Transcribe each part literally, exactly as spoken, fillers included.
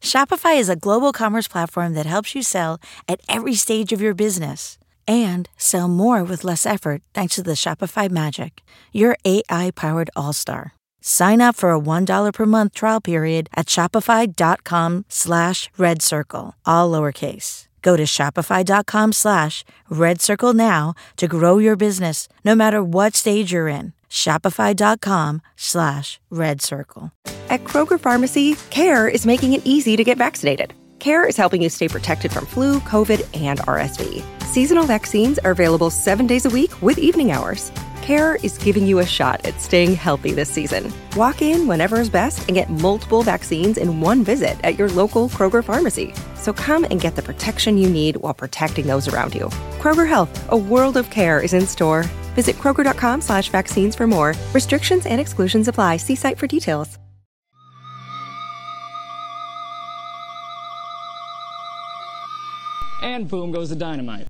Shopify is a global commerce platform that helps you sell at every stage of your business and sell more with less effort thanks to the Shopify Magic, your A I-powered all-star. Sign up for a one dollar per month trial period at shopify.com slash red circle, all lowercase. Go to shopify.com slash red circle now to grow your business no matter what stage you're in. Shopify.com slash red circle. At Kroger Pharmacy, CARE is making it easy to get vaccinated. CARE is helping you stay protected from flu, COVID, and R S V. Seasonal vaccines are available seven days a week with evening hours. CARE is giving you a shot at staying healthy this season. Walk in whenever is best and get multiple vaccines in one visit at your local Kroger Pharmacy. So come and get the protection you need while protecting those around you. Kroger Health, a world of care is in store. Visit Kroger.com slash vaccines for more. Restrictions and exclusions apply. See site for details. And boom goes the dynamite.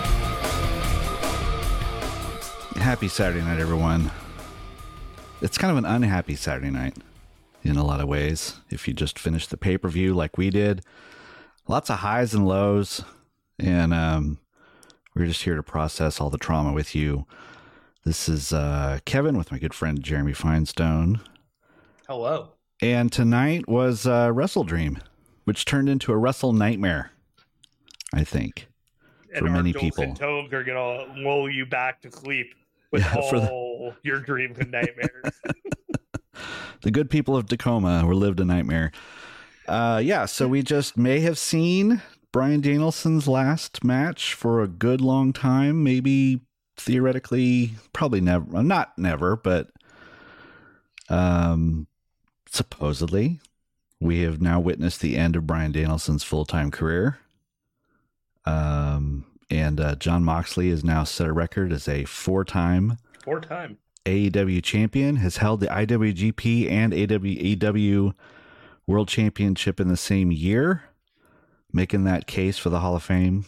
Happy Saturday night, everyone. It's kind of an unhappy Saturday night in a lot of ways. If you just finished the pay-per-view like we did, lots of highs and lows, and um, we're just here to process all the trauma with you. This is uh, Kevin with my good friend Jeremy Finestone. Hello. And tonight was uh, Wrestle Dream, which turned into a Wrestle Nightmare, I think, and for many our people. And tones are going to lull you back to sleep with Yeah, all the... your dreams and nightmares. The good people of Tacoma were lived a nightmare. Uh, yeah, so we just may have seen Bryan Danielson's last match for a good long time. Maybe theoretically, probably never. Not never, but um, supposedly, we have now witnessed the end of Bryan Danielson's full-time career. Um, and uh, Jon Moxley is now set a record as a four-time Four-time A E W champion, has held the I W G P and A E W World Championship in the same year, making that case for the Hall of Fame.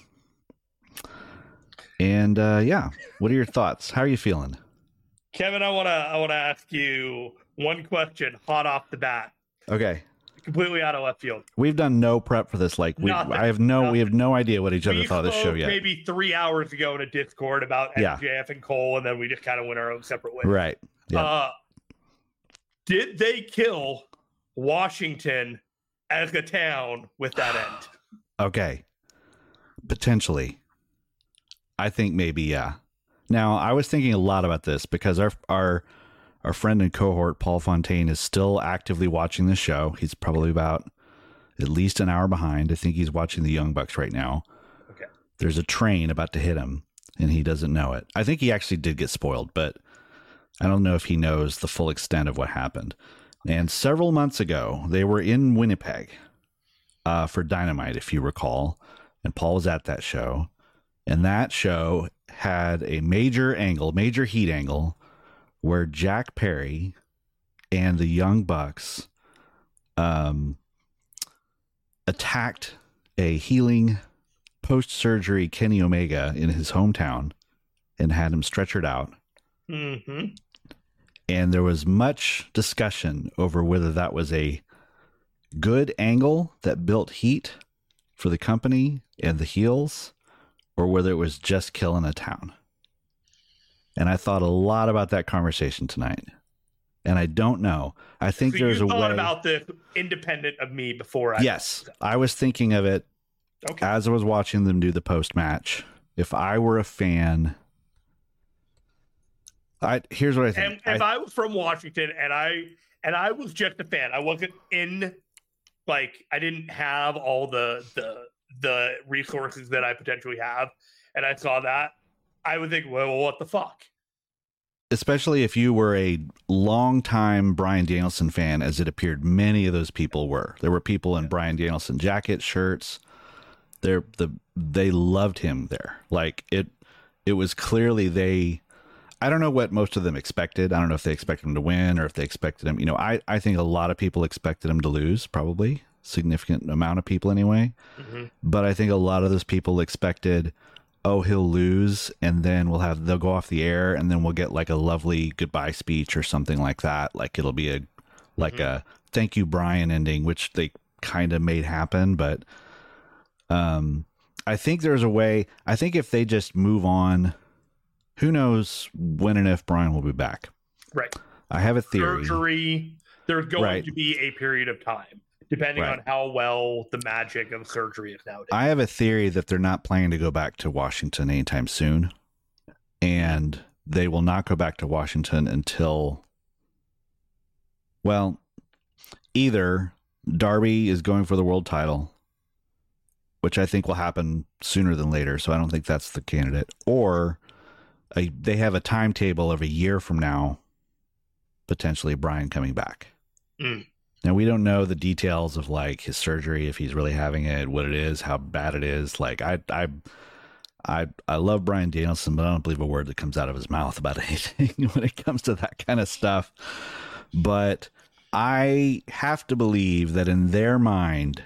And uh, yeah, what are your thoughts? How are you feeling? Kevin, I want to I want to ask you one question hot off the bat. Okay. Completely out of left field. We've done no prep for this. Like, we, I have no, nothing. we have no idea what each other we thought of this show yet. Maybe three hours ago in a Discord about Yeah. M J F and Cole, and then we just kind of went our own separate ways. Right. Yeah. Uh, did they kill Washington as a town with that end? Okay. Potentially. I think maybe, yeah. Now, I was thinking a lot about this because our our our friend and cohort, Paul Fontaine, is still actively watching the show. He's probably about at least an hour behind. I think he's watching the Young Bucks right now. Okay. There's a train about to hit him, and he doesn't know it. I think he actually did get spoiled, but I don't know if he knows the full extent of what happened. And several months ago, they were in Winnipeg uh, for Dynamite, if you recall, and Paul was at that show. And that show had a major angle, major heat angle, where Jack Perry and the Young Bucks um, attacked a healing post-surgery Kenny Omega in his hometown and had him stretchered out. Mm-hmm. And there was much discussion over whether that was a good angle that built heat for the company and the heels, or whether it was just killing a town. And I thought a lot about that conversation tonight. And I don't know. I think so there's you a thought way. about this independent of me before I. Yes, I was thinking of it okay. as I was watching them do the post match. If I were a fan, I here's what I think. And if I, I was from Washington and I and I was just a fan, I wasn't in, like, I didn't have all the the the resources that I potentially have, and I saw that, I would think, well, what the fuck? Especially if you were a longtime Bryan Danielson fan, as it appeared many of those people were. There were people in Bryan Danielson jackets, shirts. They're, the they loved him there. Like, it it was clearly they, I don't know what most of them expected. I don't know if they expected him to win or if they expected him. You know, I, I think a lot of people expected him to lose, probably. Significant amount of people anyway. Mm-hmm. But I think a lot of those people expected, oh, he'll lose, and then we'll have, they'll go off the air, and then we'll get like a lovely goodbye speech or something like that. Like it'll be a, like mm-hmm. a thank you, Brian ending, which they kind of made happen, but um, I think there's a way. I think if they just move on, who knows when and if Bryan will be back. Right. I have a theory. Surgery. There's going Right. to be a period of time, depending Right. on how well the magic of surgery is nowadays. I have a theory that they're not planning to go back to Washington anytime soon, and they will not go back to Washington until, well, either Darby is going for the world title, which I think will happen sooner than later, so I don't think that's the candidate, or a, they have a timetable of a year from now, potentially Bryan coming back. Mm. Now, we don't know the details of like his surgery, if he's really having it, what it is, how bad it is. Like I, I, I, I love Bryan Danielson, but I don't believe a word that comes out of his mouth about anything when it comes to that kind of stuff. But I have to believe that in their mind,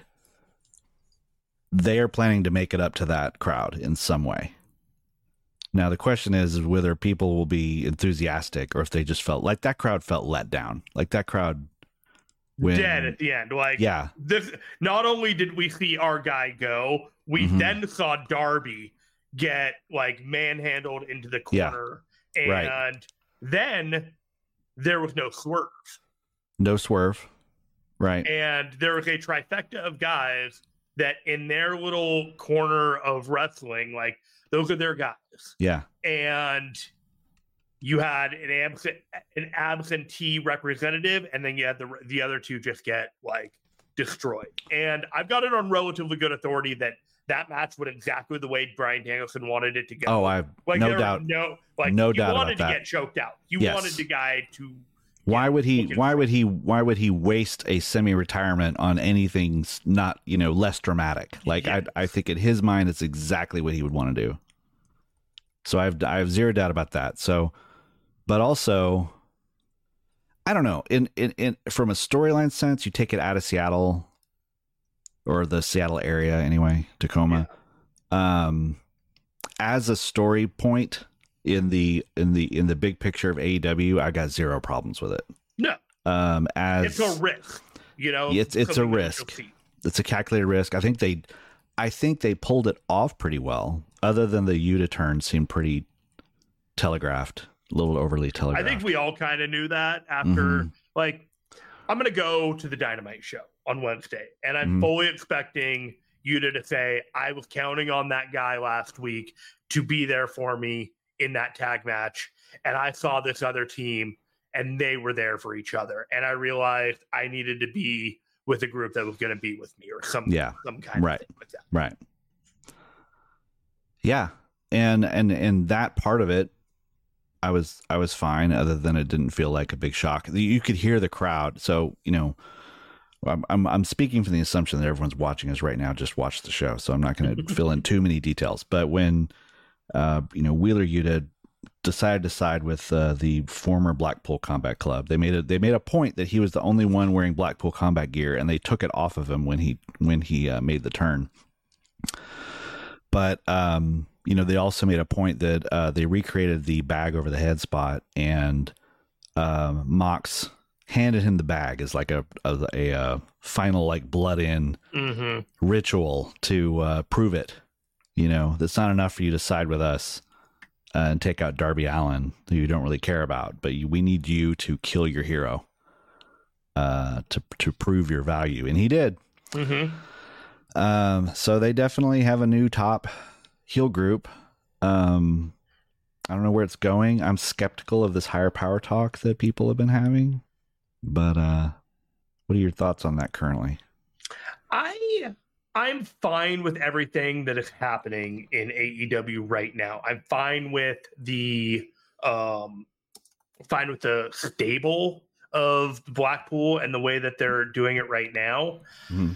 they are planning to make it up to that crowd in some way. Now, the question is, is whether people will be enthusiastic or if they just felt like that crowd felt let down. Like that crowd when, dead at the end. Like, yeah. This. Not only did we see our guy go, we Mhm. then saw Darby get like manhandled into the Yeah. corner, and Right. then there was no swerve, No swerve. Right. and there was a trifecta of guys that in their little corner of wrestling, like those are their guys. Yeah. And you had an absent an absentee representative, and then you had the the other two just get like destroyed. And I've got it on relatively good authority that that match went exactly the way Bryan Danielson wanted it to go. Oh, I like no there was doubt. no like No you doubt wanted about to that. get choked out. You Yes. wanted the guy to. Why would he? looking Why for- would he? Why would he waste a semi-retirement on anything s- not, you know, less dramatic? Like Yeah. I, I think in his mind, it's exactly what he would want to do. So I've, I have zero doubt about that. So, but also, I don't know. In, in, in from a storyline sense, you take it out of Seattle or the Seattle area anyway, Tacoma, um, as a story point. In the in the in the big picture of A E W, I got zero problems with it. No, Um, as it's a risk. You know, It's- it's a something that risk. you'll see. it's a calculated risk. I think they, I think they pulled it off pretty well. Other than the Yuta turn seemed pretty telegraphed, a little overly I telegraphed. think we all kind of knew that after, Mhm. like, I'm going to go to the Dynamite show on Wednesday, and I'm Mhm. fully expecting Yuta to say, I was counting on that guy last week to be there for me in that tag match. And I saw this other team, and they were there for each other. And I realized I needed to be with a group that was going to be with me, or some, Yeah, some kind right. of thing like that. Right. Yeah, and and and that part of it, I was I was fine. Other than it didn't feel like a big shock. You could hear the crowd. So you know, I'm I'm, I'm speaking from the assumption that everyone's watching us right now. Just watch the show. So I'm not going to fill in too many details. But when uh, you know Wheeler Yuta decided to side with uh, the former Blackpool Combat Club, they made a they made a point that he was the only one wearing Blackpool Combat gear, and they took it off of him when he when he uh, made the turn. But um, you know, they also made a point that uh, they recreated the bag over the head spot, and um, Mox handed him the bag as like a a, a, a final like blood in Mm-hmm. ritual to uh, prove it. You know, that's not enough for you to side with us uh, and take out Darby Allin, who you don't really care about, but you, we need you to kill your hero uh, to to prove your value, and he did. Mm-hmm. Um, so they definitely have a new top heel group. Um, I don't know where it's going. I'm skeptical of this higher power talk that people have been having, but uh, what are your thoughts on that currently? I I'm fine with everything that is happening in A E W right now. I'm fine with the um fine with the stable of Blackpool and the way that they're doing it right now. Mhm.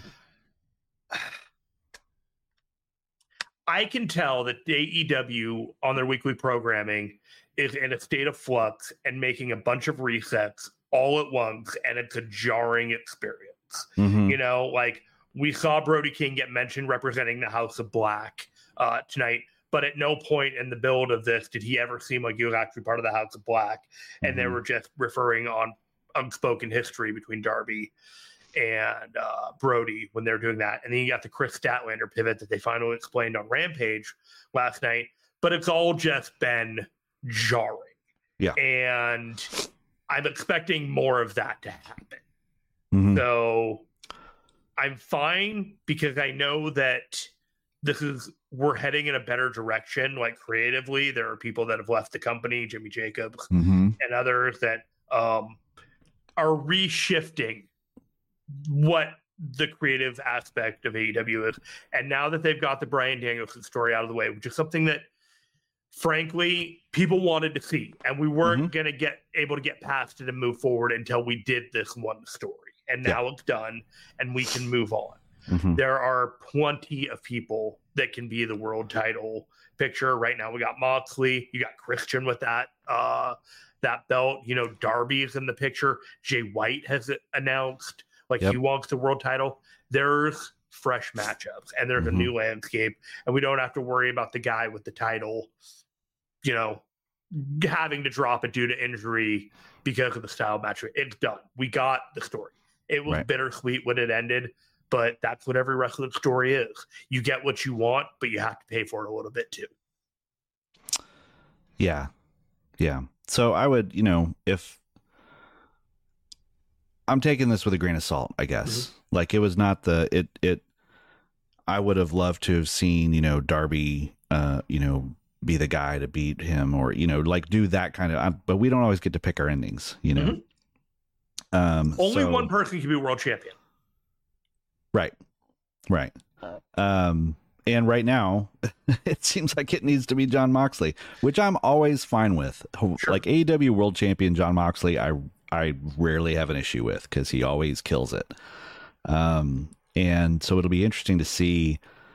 I can tell that A E W on their weekly programming is in a state of flux and making a bunch of resets all at once, and it's a jarring experience. Mhm. You know, like we saw Brody King get mentioned representing the House of Black uh, tonight, but at no point in the build of this did he ever seem like he was actually part of the House of Black, and they Mhm. were just referring on unspoken history between Darby and uh, Brody when they're doing that. And then you got the Chris Statlander pivot that they finally explained on Rampage last night. But it's all just been jarring. Yeah. And I'm expecting more of that to happen. Mm-hmm. So I'm fine because I know that this is, we're heading in a better direction. Like creatively, there are people that have left the company, Jimmy Jacobs Mm-hmm. and others that um, are reshifting what the creative aspect of A E W is. And now that they've got the Bryan Danielson story out of the way, which is something that frankly people wanted to see, and we weren't Mm-hmm. going to get able to get past it and move forward until we did this one story. And now Yeah. it's done and we can move on. Mm-hmm. There are plenty of people that can be the world title picture. Right now we got Moxley, you got Christian with that uh that belt, you know, Darby is in the picture. Jay White has announced like Yep. he wants the world title. There's fresh matchups and there's Mhm. a new landscape, and we don't have to worry about the guy with the title, you know, having to drop it due to injury because of the style match. It's done. We got the story. It was Right. bittersweet when it ended, but that's what every wrestling story is. You get what you want, but you have to pay for it a little bit too. Yeah. Yeah. So I would, you know, if I'm taking this with a grain of salt, I guess. Mm-hmm. Like it was not the it it I would have loved to have seen, you know, Darby uh, you know, be the guy to beat him, or, you know, like do that kind of I, but we don't always get to pick our endings, you know. Mm-hmm. Um Only so, one person can be world champion. Right. Right. Um And right now, it seems like it needs to be Jon Moxley, which I'm always fine with. Sure. Like A E W World Champion Jon Moxley, I I rarely have an issue with because he always kills it. Um, and so it'll be interesting to see.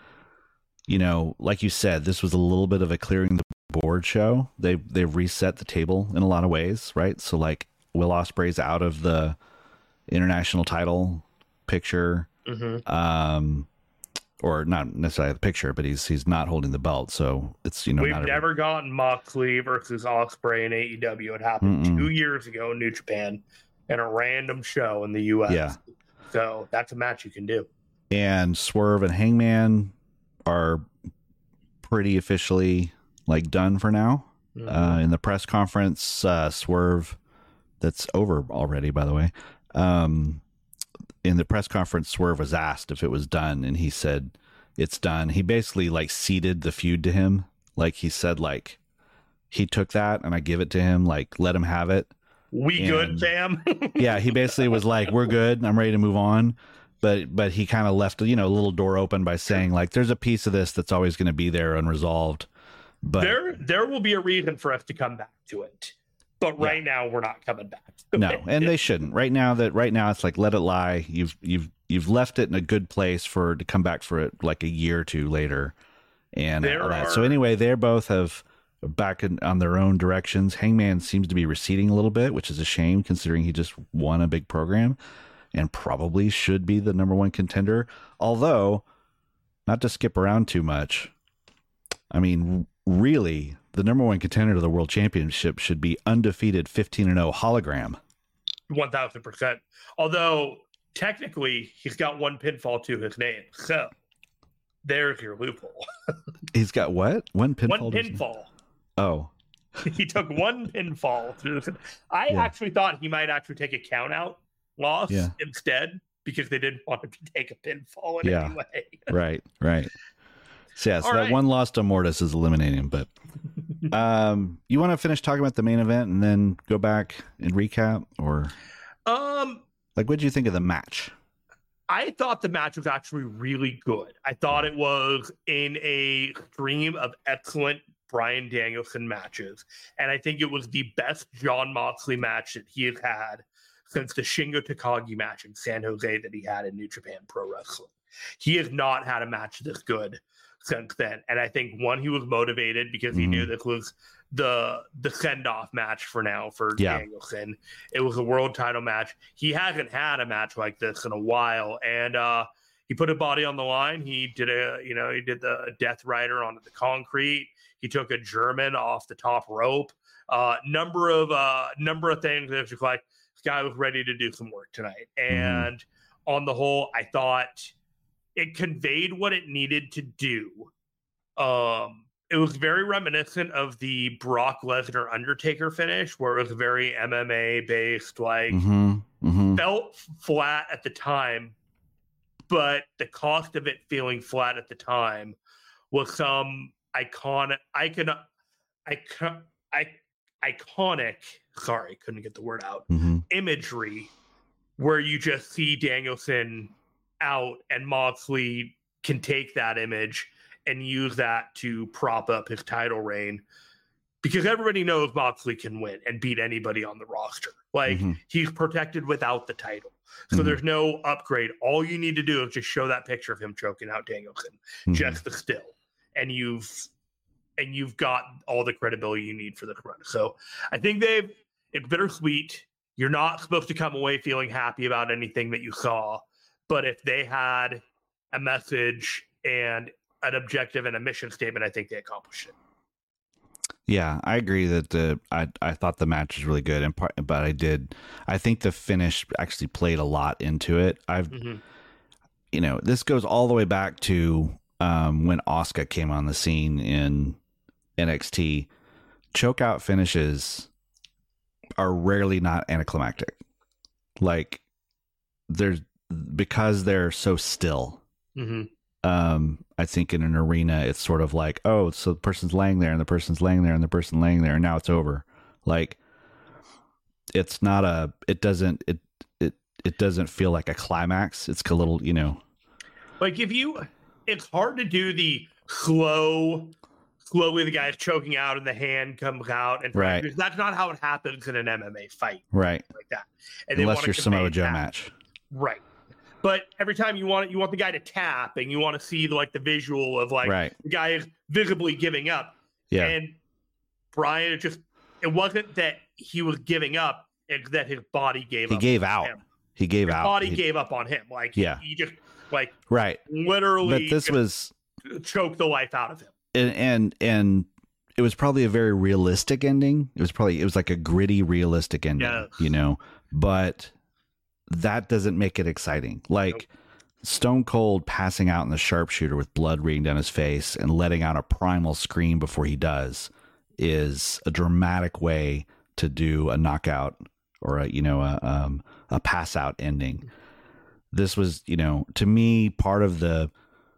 You know, like you said, this was a little bit of a clearing the board show. They they've reset the table in a lot of ways, right? So like Will Ospreay's out of the international title picture. Mm-hmm. Um. Or not necessarily the picture, but he's he's not holding the belt, so it's, you know, We've not never every... gotten Moxley versus Ospreay in A E W. It happened Mm-mm. two years ago in New Japan in a random show in the U S. Yeah. So that's a match you can do. And Swerve and Hangman are pretty officially like done for now. Mhm. Uh, in the press conference, uh, Swerve, that's over already, by the way. Um, in the press conference, Swerve was asked if it was done, and he said it's done. He basically like ceded the feud to him. Like he said, like he took that and I give it to him, like let him have it. We And- good, fam? Yeah, he basically was like, we're good. I'm ready to move on. But but he kind of left, you know, a little door open by saying like, there's a piece of this that's always going to be there unresolved. But there there will be a reason for us to come back to it. But right now we're not coming back. no, and they shouldn't. Right now that right now it's like let it lie. You've you've you've left it in a good place for to come back for it like a year or two later, and There all that. are- So anyway, they both have back in, on their own directions. Hangman seems to be receding a little bit, which is a shame considering he just won a big program and probably should be the number one contender. Although, not to skip around too much, I mean, really, the number one contender to the world championship should be undefeated fifteen and oh hologram. one thousand percent. Although, technically, he's got one pinfall to his name. So, there's your loophole. He's got what? One pinfall? one to his- pinfall. Oh, He took one pinfall. Through the, I Yeah. actually thought he might actually take a count out loss Yeah. instead because they didn't want him to take a pinfall in Yeah. any way. right, right. So yeah, so All that right. one loss to Mortis is eliminating him. But um, you want to finish talking about the main event and then go back and recap, or Um, like, what did you think of the match? I thought the match was actually really good. I thought it was in a stream of excellent Bryan Danielson matches. And I think it was the best Jon Moxley match that he has had since the Shingo Takagi match in San Jose that he had in New Japan Pro Wrestling. He has not had a match this good since then. And I think, one, he was motivated because he Mhm. knew this was the the send-off match for now for Yeah. Danielson. It was a world title match. He hasn't had a match like this in a while, and uh he put his body on the line. He did a you know he did the Death Rider onto the concrete. He took a German off the top rope. Uh number of uh number of things that was just like, this guy was ready to do some work tonight. And on the whole, I thought it conveyed what it needed to do. Um, it was very reminiscent of the Brock Lesnar Undertaker finish, where it was very M M A based, like mm-hmm, mm-hmm. felt flat at the time, but the cost of it feeling flat at the time was some iconic, icon, icon, I, iconic. Sorry, couldn't get the word out. Mm-hmm. Imagery where you just see Danielson out, and Moxley can take that image and use that to prop up his title reign, because everybody knows Moxley can win and beat anybody on the roster. Like, mm-hmm. he's protected without the title. So mm-hmm. there's no upgrade. All you need to do is just show that picture of him choking out Danielson, mm-hmm. just the still, and you've and you've got all the credibility you need for the run. So I think they've it's bittersweet. You're not supposed to come away feeling happy about anything that you saw, but if they had a message and an objective and a mission statement, I think they accomplished it. Yeah, I agree that the I I thought the match was really good, and part, but I did I think the finish actually played a lot into it. I've mm-hmm. you know, this goes all the way back to um, when Asuka came on the scene in N X T. Chokeout finishes are rarely not anticlimactic. Like, there's because they're so still. Mm-hmm. Um, I think in an arena, it's sort of like, oh, so the person's laying there and the person's laying there and the person laying there, and now it's over. Like, it's not a, it doesn't, it, it, it doesn't feel like a climax. It's a little, you know, like if you, it's hard to do the slow, slowly the guy's choking out and the hand comes out, and right. because that's not how it happens in an M M A fight, right? Like that, and unless you're Samoa Joe match, right? But every time you want it, you want the guy to tap, and you want to see like the visual of like right. the guy is visibly giving up. Yeah. And Brian, it just it wasn't that he was giving up; it's that his body gave. He up gave on out. Him. He gave his out. Body he... gave up on him. Like yeah, he, he just like right, literally. But this was choked the life out of him. And and and it was probably a very realistic ending. It was probably it was like a gritty, realistic ending. Yes. You know, but that doesn't make it exciting. Like nope. Stone Cold passing out in the sharpshooter with blood raining down his face and letting out a primal scream before he does is a dramatic way to do a knockout or a, you know, a, um, a pass out ending. This was, you know, to me, part of the,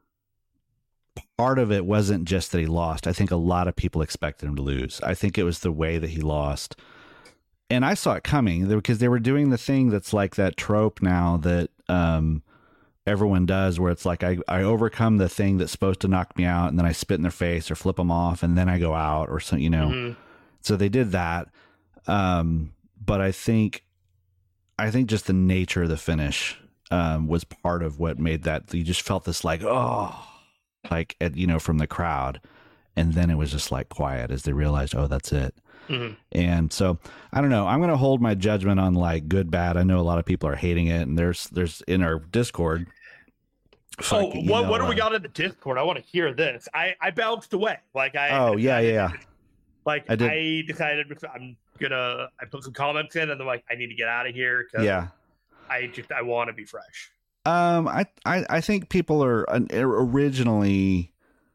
part of it wasn't just that he lost. I think a lot of people expected him to lose. I think it was the way that he lost. And I saw it coming because they were doing the thing that's like that trope now that, um, everyone does, where it's like I, I overcome the thing that's supposed to knock me out, and then I spit in their face or flip them off, and then I go out or something, you know. Mm-hmm. So they did that, um, but I think, I think just the nature of the finish um, was part of what made that. You just felt this like oh, like at, you know, from the crowd, and then it was just like quiet as they realized, oh, that's it. Mm-hmm. And so I don't know. I'm going to hold my judgment on like good, bad. I know a lot of people are hating it, and there's there's in our Discord. Oh, what know, what do uh, we got in the Discord? I want to hear this. I, I bounced away. Like I. Oh I yeah, yeah, yeah. Like I, I decided I'm gonna. I put some comments in, and I'm like, I need to get out of here. Cause yeah. I just I want to be fresh. Um, I, I I think people are uh, originally,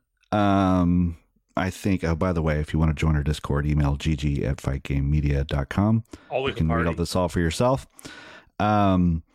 um, I think. Oh, by the way, if you want to join our Discord, email gg at fight game media dot com. Always you can a party. read all this all for yourself. Um.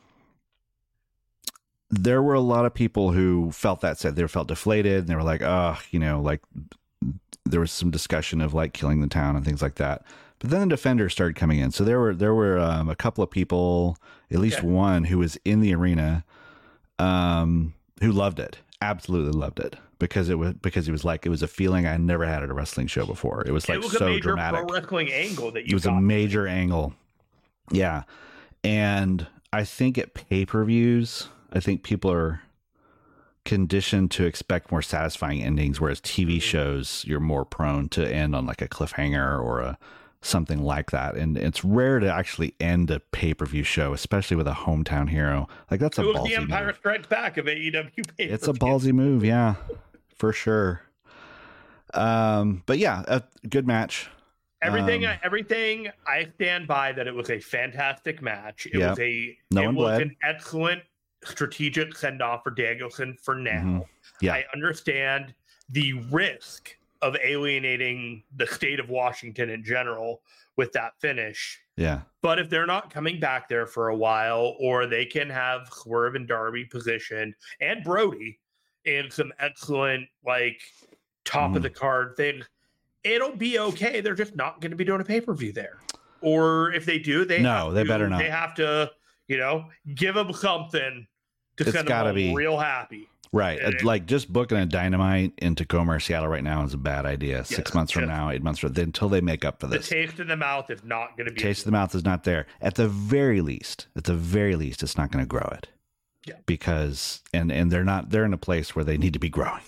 There were a lot of people who felt that said they felt deflated, and they were like, oh, you know, like there was some discussion of like killing the town and things like that. But then the Defenders started coming in. So there were, there were um, a couple of people, at least yeah. one who was in the arena, um, who loved it. Absolutely loved it because it was, because it was like, it was a feeling I never had at a wrestling show before. It was like, it was so a major dramatic. Pro wrestling angle that you It was got. a major angle. Yeah. And I think at pay-per-views, I think people are conditioned to expect more satisfying endings, whereas T V shows, you're more prone to end on like a cliffhanger or a something like that. And it's rare to actually end a pay-per-view show, especially with a hometown hero. Like that's a it was ballsy the Empire move. Strikes Back of A E W pay-per-view. It's a ballsy move, yeah, for sure. Um, but yeah, a good match. Everything, um, everything. I stand by that. It was a fantastic match. It yep. was a. No it one was bled. an excellent strategic send off for Danielson for now. Mm-hmm. Yeah. I understand the risk of alienating the state of Washington in general with that finish. Yeah. But if they're not coming back there for a while, or they can have Swerve and Darby positioned and Brody in some excellent, like, top Mhm. of the card thing, it'll be okay. They're just not going to be doing a pay-per-view there. Or if they do, they No, have they to, better not. They have to, you know, give them something to It's send gotta them be- real happy. Right. And- Like just booking a Dynamite in Tacoma or Seattle right now is a bad idea. Six Yes, months from just- now, eight months from until they make up for The this. taste in the mouth is not going to be Taste of the mouth is not there. At the very least, at the very least, it's not going to grow it. Yeah. Because and and they're not they're in a place where they need to be growing.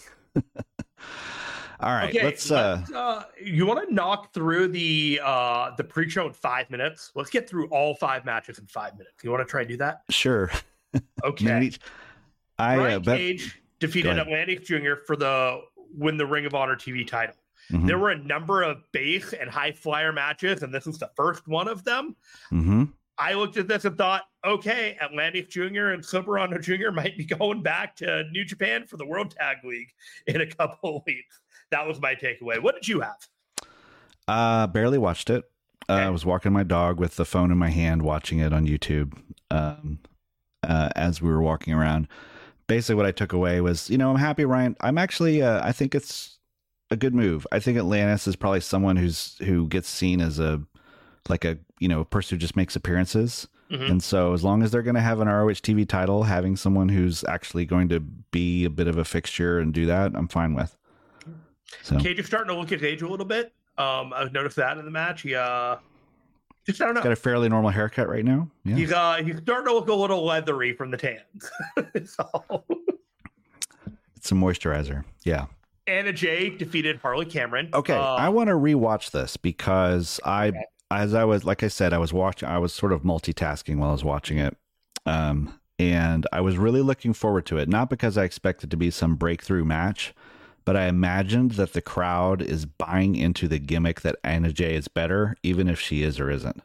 All right, Okay, let's uh let's, uh, you want to knock through the uh the pre-show in five minutes? Let's get through all five matches in five minutes. You want to try and do that? sure. Okay. Maybe- I Brian uh, bet Cage Go defeated ahead. Atlantis Junior for the win the Ring of Honor T V title. Mhm, There were a number of base and high flyer matches, and this was the first one of them. mhm. I looked at this and thought, okay, Atlantis Junior and Soberano Junior might be going back to New Japan for the World Tag League in a couple of weeks. That was my takeaway. What did you have? Uh barely watched it. Uh, Okay. I was walking my dog with the phone in my hand watching it on YouTube. Um uh as we were walking around. Basically what I took away was, you know, I'm happy Ryan. I'm actually uh, I think it's a good move. I think Atlantis is probably someone who's who gets seen as a like a, you know, a person who just makes appearances. Mhm. And so as long as they're going to have an R O H T V title, having someone who's actually going to be a bit of a fixture and do that, I'm fine with. So Cage is starting to look his age a little bit. Um, I've noticed that in the match. He uh, just I don't know. got a fairly normal haircut right now. Yeah. He's uh, he's starting to look a little leathery from the tans. So, It's some moisturizer. Yeah. Anna Jay defeated Harley Cameron. Okay, Uh, I want to rewatch this because I, Okay. as I was, like I said, I was watching, I was sort of multitasking while I was watching it. Um, and I was really looking forward to it, not because I expected to be some breakthrough match, but I imagined that the crowd is buying into the gimmick that Anna Jay is better, even if she is or isn't.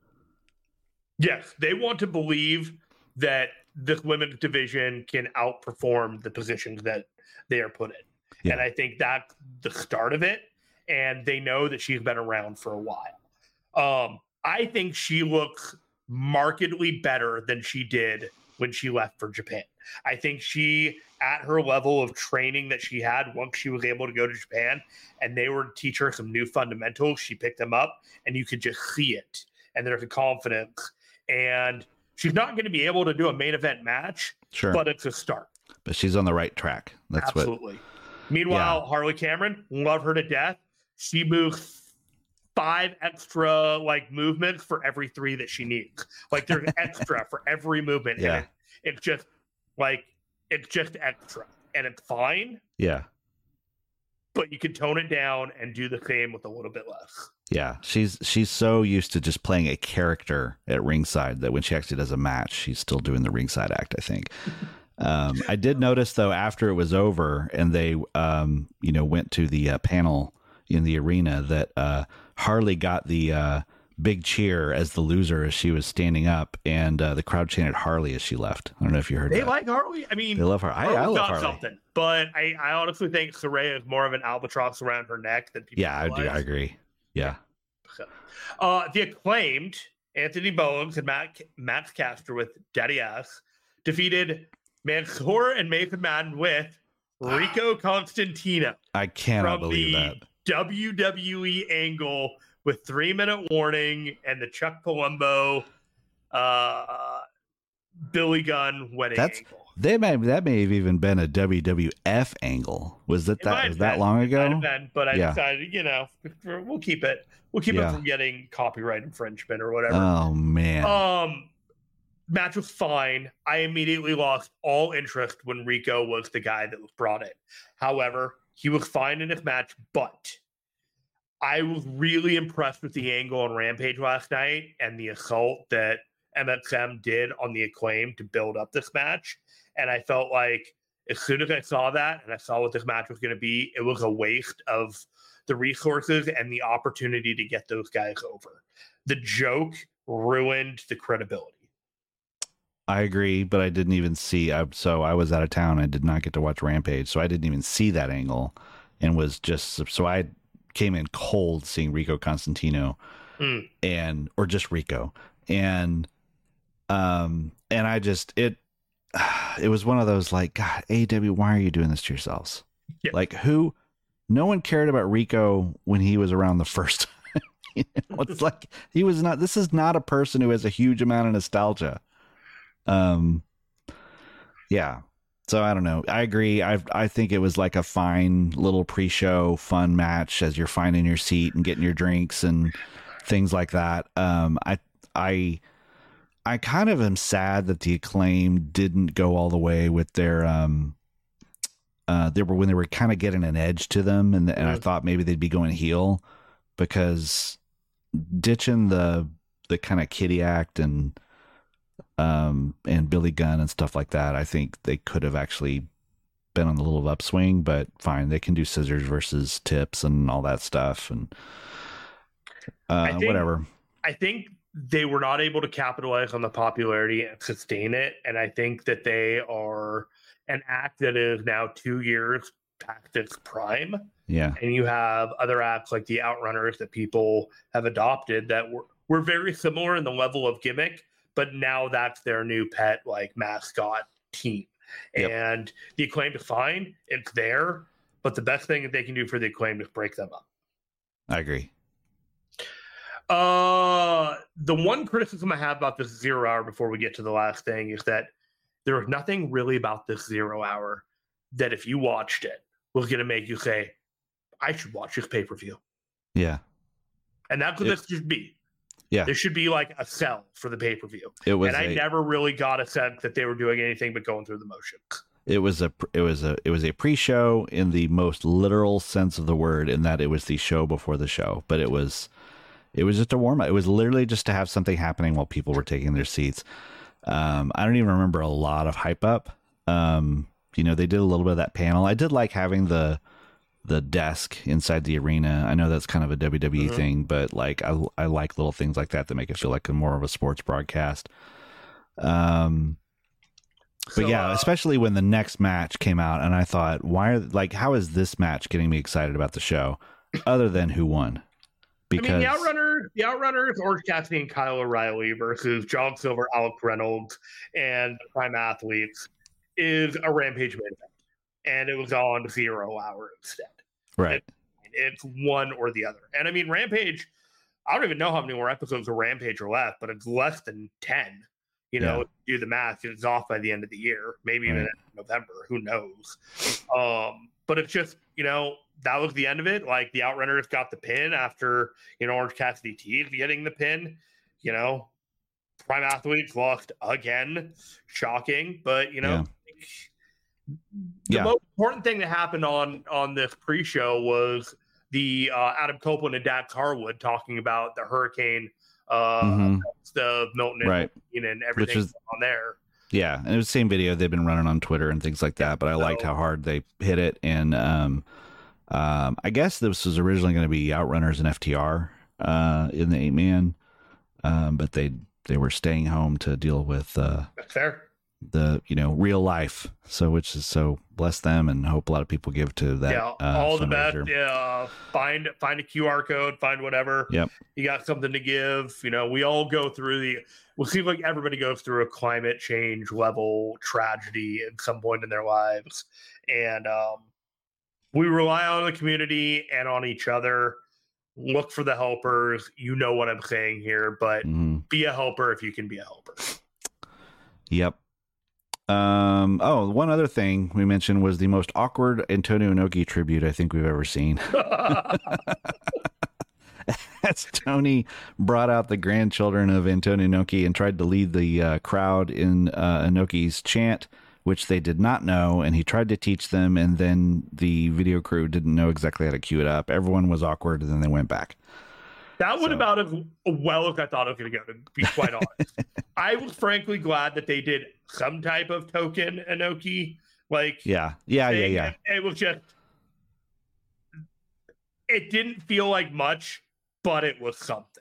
Yes, they want to believe that this women's division can outperform the positions that they are put in. Yeah. And I think that's the start of it. And they know that she's been around for a while. Um, I think she looks markedly better than she did when she left for Japan. I think she, at her level of training that she had once she was able to go to Japan and they were to teach her some new fundamentals, she picked them up and you could just see it. And there's a confidence. And she's not going to be able to do a main event match, Sure. but it's a start. But she's on the right track. That's what, Absolutely. Meanwhile, Harley Cameron, love her to death. She moves five extra like movements for every three that she needs. Like there's extra for every movement. Yeah. And it, it's just like it's just extra, and it's fine. yeah. But you can tone it down and do the same with a little bit less. Yeah, she's she's so used to just playing a character at ringside that when she actually does a match, she's still doing the ringside act, I think. Um, I did notice though after it was over and they um, you know went to the uh, panel in the arena that uh, Harley got the uh, big cheer as the loser as she was standing up, and uh, the crowd chanted Harley as she left. I don't know if you heard They that. like Harley. I mean, They love her. I, I Harley's love got Harley. something, but I, I honestly think Saraya is more of an albatross around her neck than people. Yeah, I do. realize. I agree. Yeah. Uh, the acclaimed Anthony Bowens and Matt, Max Caster with Daddy Ass defeated Mansoor and Mason Madden with Rico Constantino I cannot from believe the that. W W E angle with three minute warning and the Chuck Palumbo, uh, Billy Gunn wedding That's- angle. They may that may have even been a W W F angle. Was that It might that have was that been. long It might ago? have been, but I Yeah. decided, you know, we'll keep it. We'll keep Yeah. it from getting copyright infringement or whatever. Oh man. Um, match was fine. I immediately lost all interest when Rico was the guy that was brought in. However, he was fine in his match, but I was really impressed with the angle on Rampage last night and the assault that M X M did on the Acclaim to build up this match. And I felt like as soon as I saw that and I saw what this match was going to be, it was a waste of the resources and the opportunity to get those guys over. The joke ruined the credibility. I agree, but I didn't even see. I, so I was out of town. I did not get to watch Rampage, so I didn't even see that angle, and was just so I came in cold seeing Rico Constantino, mm. and or just Rico, and um, and I just it it was one of those like, God, A E W, why are you doing this to yourselves? Yeah. Like who? No one cared about Rico when he was around the first time. You know, it's like he was not. This is not a person who has a huge amount of nostalgia. Um, yeah. So I don't know. I agree. I I think it was like a fine little pre-show fun match as you're finding your seat and getting your drinks and things like that. Um, I I I kind of am sad that the Acclaim didn't go all the way with their um. Uh, they were when they were kind of getting an edge to them, and and I thought maybe they'd be going heel, because ditching the the kind of kiddie act and um and Billy Gunn and stuff like that, I think they could have actually been on the little upswing. But fine, they can do scissors versus tips and all that stuff, and uh, I think, whatever. I think they were not able to capitalize on the popularity and sustain it, and I think that they are an act that is now two years past its prime. Yeah. And you have other acts like the Outrunners that people have adopted that were, were very similar in the level of gimmick, but now that's their new pet, like, mascot team. Yep. And the Acclaim is fine. It's there. But the best thing that they can do for the Acclaim is break them up. I agree. Uh, the one criticism I have about this zero hour before we get to the last thing is that there was nothing really about this zero hour that if you watched it was going to make you say, I should watch this pay-per-view. Yeah. And that's what it, this should be. Yeah. There should be like a sell for the pay-per-view. It was and I a, never really got a sense that they were doing anything but going through the motions. It was a it was a it was a pre-show in the most literal sense of the word, in that it was the show before the show. But it was it was just a warm-up. It was literally just to have something happening while people were taking their seats. Um, I don't even remember a lot of hype up. Um, you know, they did a little bit of that panel. I did like having the the desk inside the arena. I know that's kind of a W W E mm-hmm. thing, but like I I like little things like that that make it feel like a more of a sports broadcast. Um, but so, yeah, uh, especially when the next match came out, and I thought, why are like how is this match getting me excited about the show, other than who won? Because I mean, the Outrunners, the Outrunners, Orange Cassidy and Kyle O'Reilly versus John Silver, Alex Reynolds, and the Prime Athletes is a Rampage main event, and it was on zero hour instead. Right. It, it's one or the other, and I mean, Rampage. I don't even know how many more episodes of Rampage are left, but it's less than ten. You know, yeah. do the math, it's off by the end of the year, maybe even right. in November. Who knows? Um, but it's just, you know. That was the end of it. Like, the Outrunners got the pin after, you know, Orange Cassidy teased getting the pin. You know, Prime Athletes lost again. Shocking. But, you know, yeah. the yeah. most important thing that happened on, on this pre-show was the uh, Adam Copeland and Dax Harwood talking about the hurricane uh, mm-hmm. of Milton and, right. and everything was, on there. Yeah. And it was the same video they've been running on Twitter and things like that. But I so, liked how hard they hit it. And, um, Um, I guess this was originally going to be Outrunners and F T R uh, in the eight man, um, but they they were staying home to deal with uh, That's fair. the you know real life. So which is so bless them, and hope a lot of people give to that. Yeah, uh, all the fundraiser. best. Yeah, find find a Q R code, find whatever. Yep, you got something to give. You know, we all go through the. We'll seem like everybody goes through a climate change level tragedy at some point in their lives, and um. We rely on the community and on each other. Look for the helpers. You know what I'm saying here, but mm-hmm. be a helper if you can be a helper. Yep. Um, oh, one other thing we mentioned was the most awkward Antonio Inoki tribute I think we've ever seen. As Tony brought out the grandchildren of Antonio Inoki and tried to lead the uh, crowd in uh, Inoki's chant, which they did not know, and he tried to teach them, and then the video crew didn't know exactly how to cue it up. Everyone was awkward, and then they went back. That went so. about as well as I thought it was going to go, to be quite honest. I was frankly glad that they did some type of token Inoki. Like, yeah, yeah, yeah, yeah. It, it was just, it didn't feel like much, but it was something.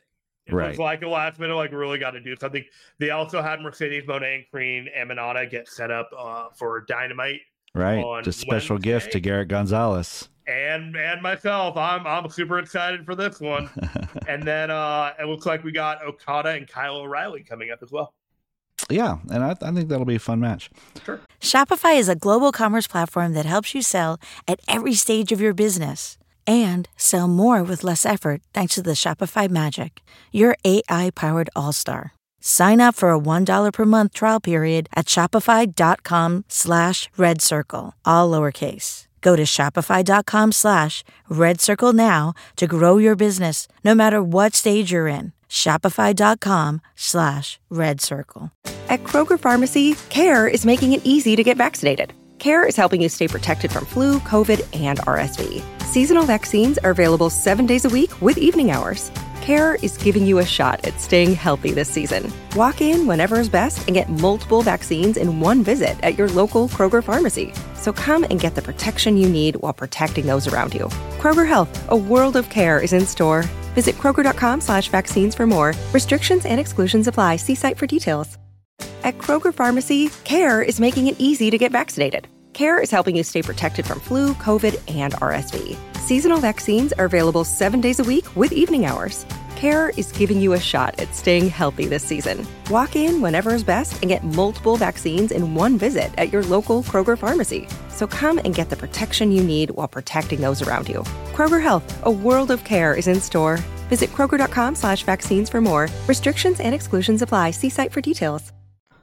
It Right. was like a last minute, like really got to do something. They also had Mercedes Monet, Green, and Manana get set up uh, for Dynamite. Right. On Just special Wednesday. gift to Garrett Gonzalez. And and myself, I'm I'm super excited for this one. And then uh, it looks like we got Okada and Kyle O'Reilly coming up as well. Yeah, and I, I think that'll be a fun match. Sure. Shopify is a global commerce platform that helps you sell at every stage of your business and sell more with less effort thanks to the Shopify Magic, your A I-powered all-star. Sign up for a one dollar per month trial period at shopify.com slash red circle, all lowercase. Go to shopify.com slash red circle now to grow your business no matter what stage you're in. Shopify.com slash red circle. At Kroger Pharmacy, CARE is making it easy to get vaccinated. CARE is helping you stay protected from flu, COVID, and R S V. Seasonal vaccines are available seven days a week with evening hours. CARE is giving you a shot at staying healthy this season. Walk in whenever is best and get multiple vaccines in one visit at your local Kroger Pharmacy. So come and get the protection you need while protecting those around you. Kroger Health, a world of care is in store. Visit Kroger.com slash vaccines for more. Restrictions and exclusions apply. See site for details. At Kroger Pharmacy, CARE is making it easy to get vaccinated. CARE is helping you stay protected from flu, COVID, and R S V. Seasonal vaccines are available seven days a week with evening hours. CARE is giving you a shot at staying healthy this season. Walk in whenever is best and get multiple vaccines in one visit at your local Kroger Pharmacy. So come and get the protection you need while protecting those around you. Kroger Health, a world of care is in store. Visit Kroger.com slash vaccines for more. Restrictions and exclusions apply. See site for details.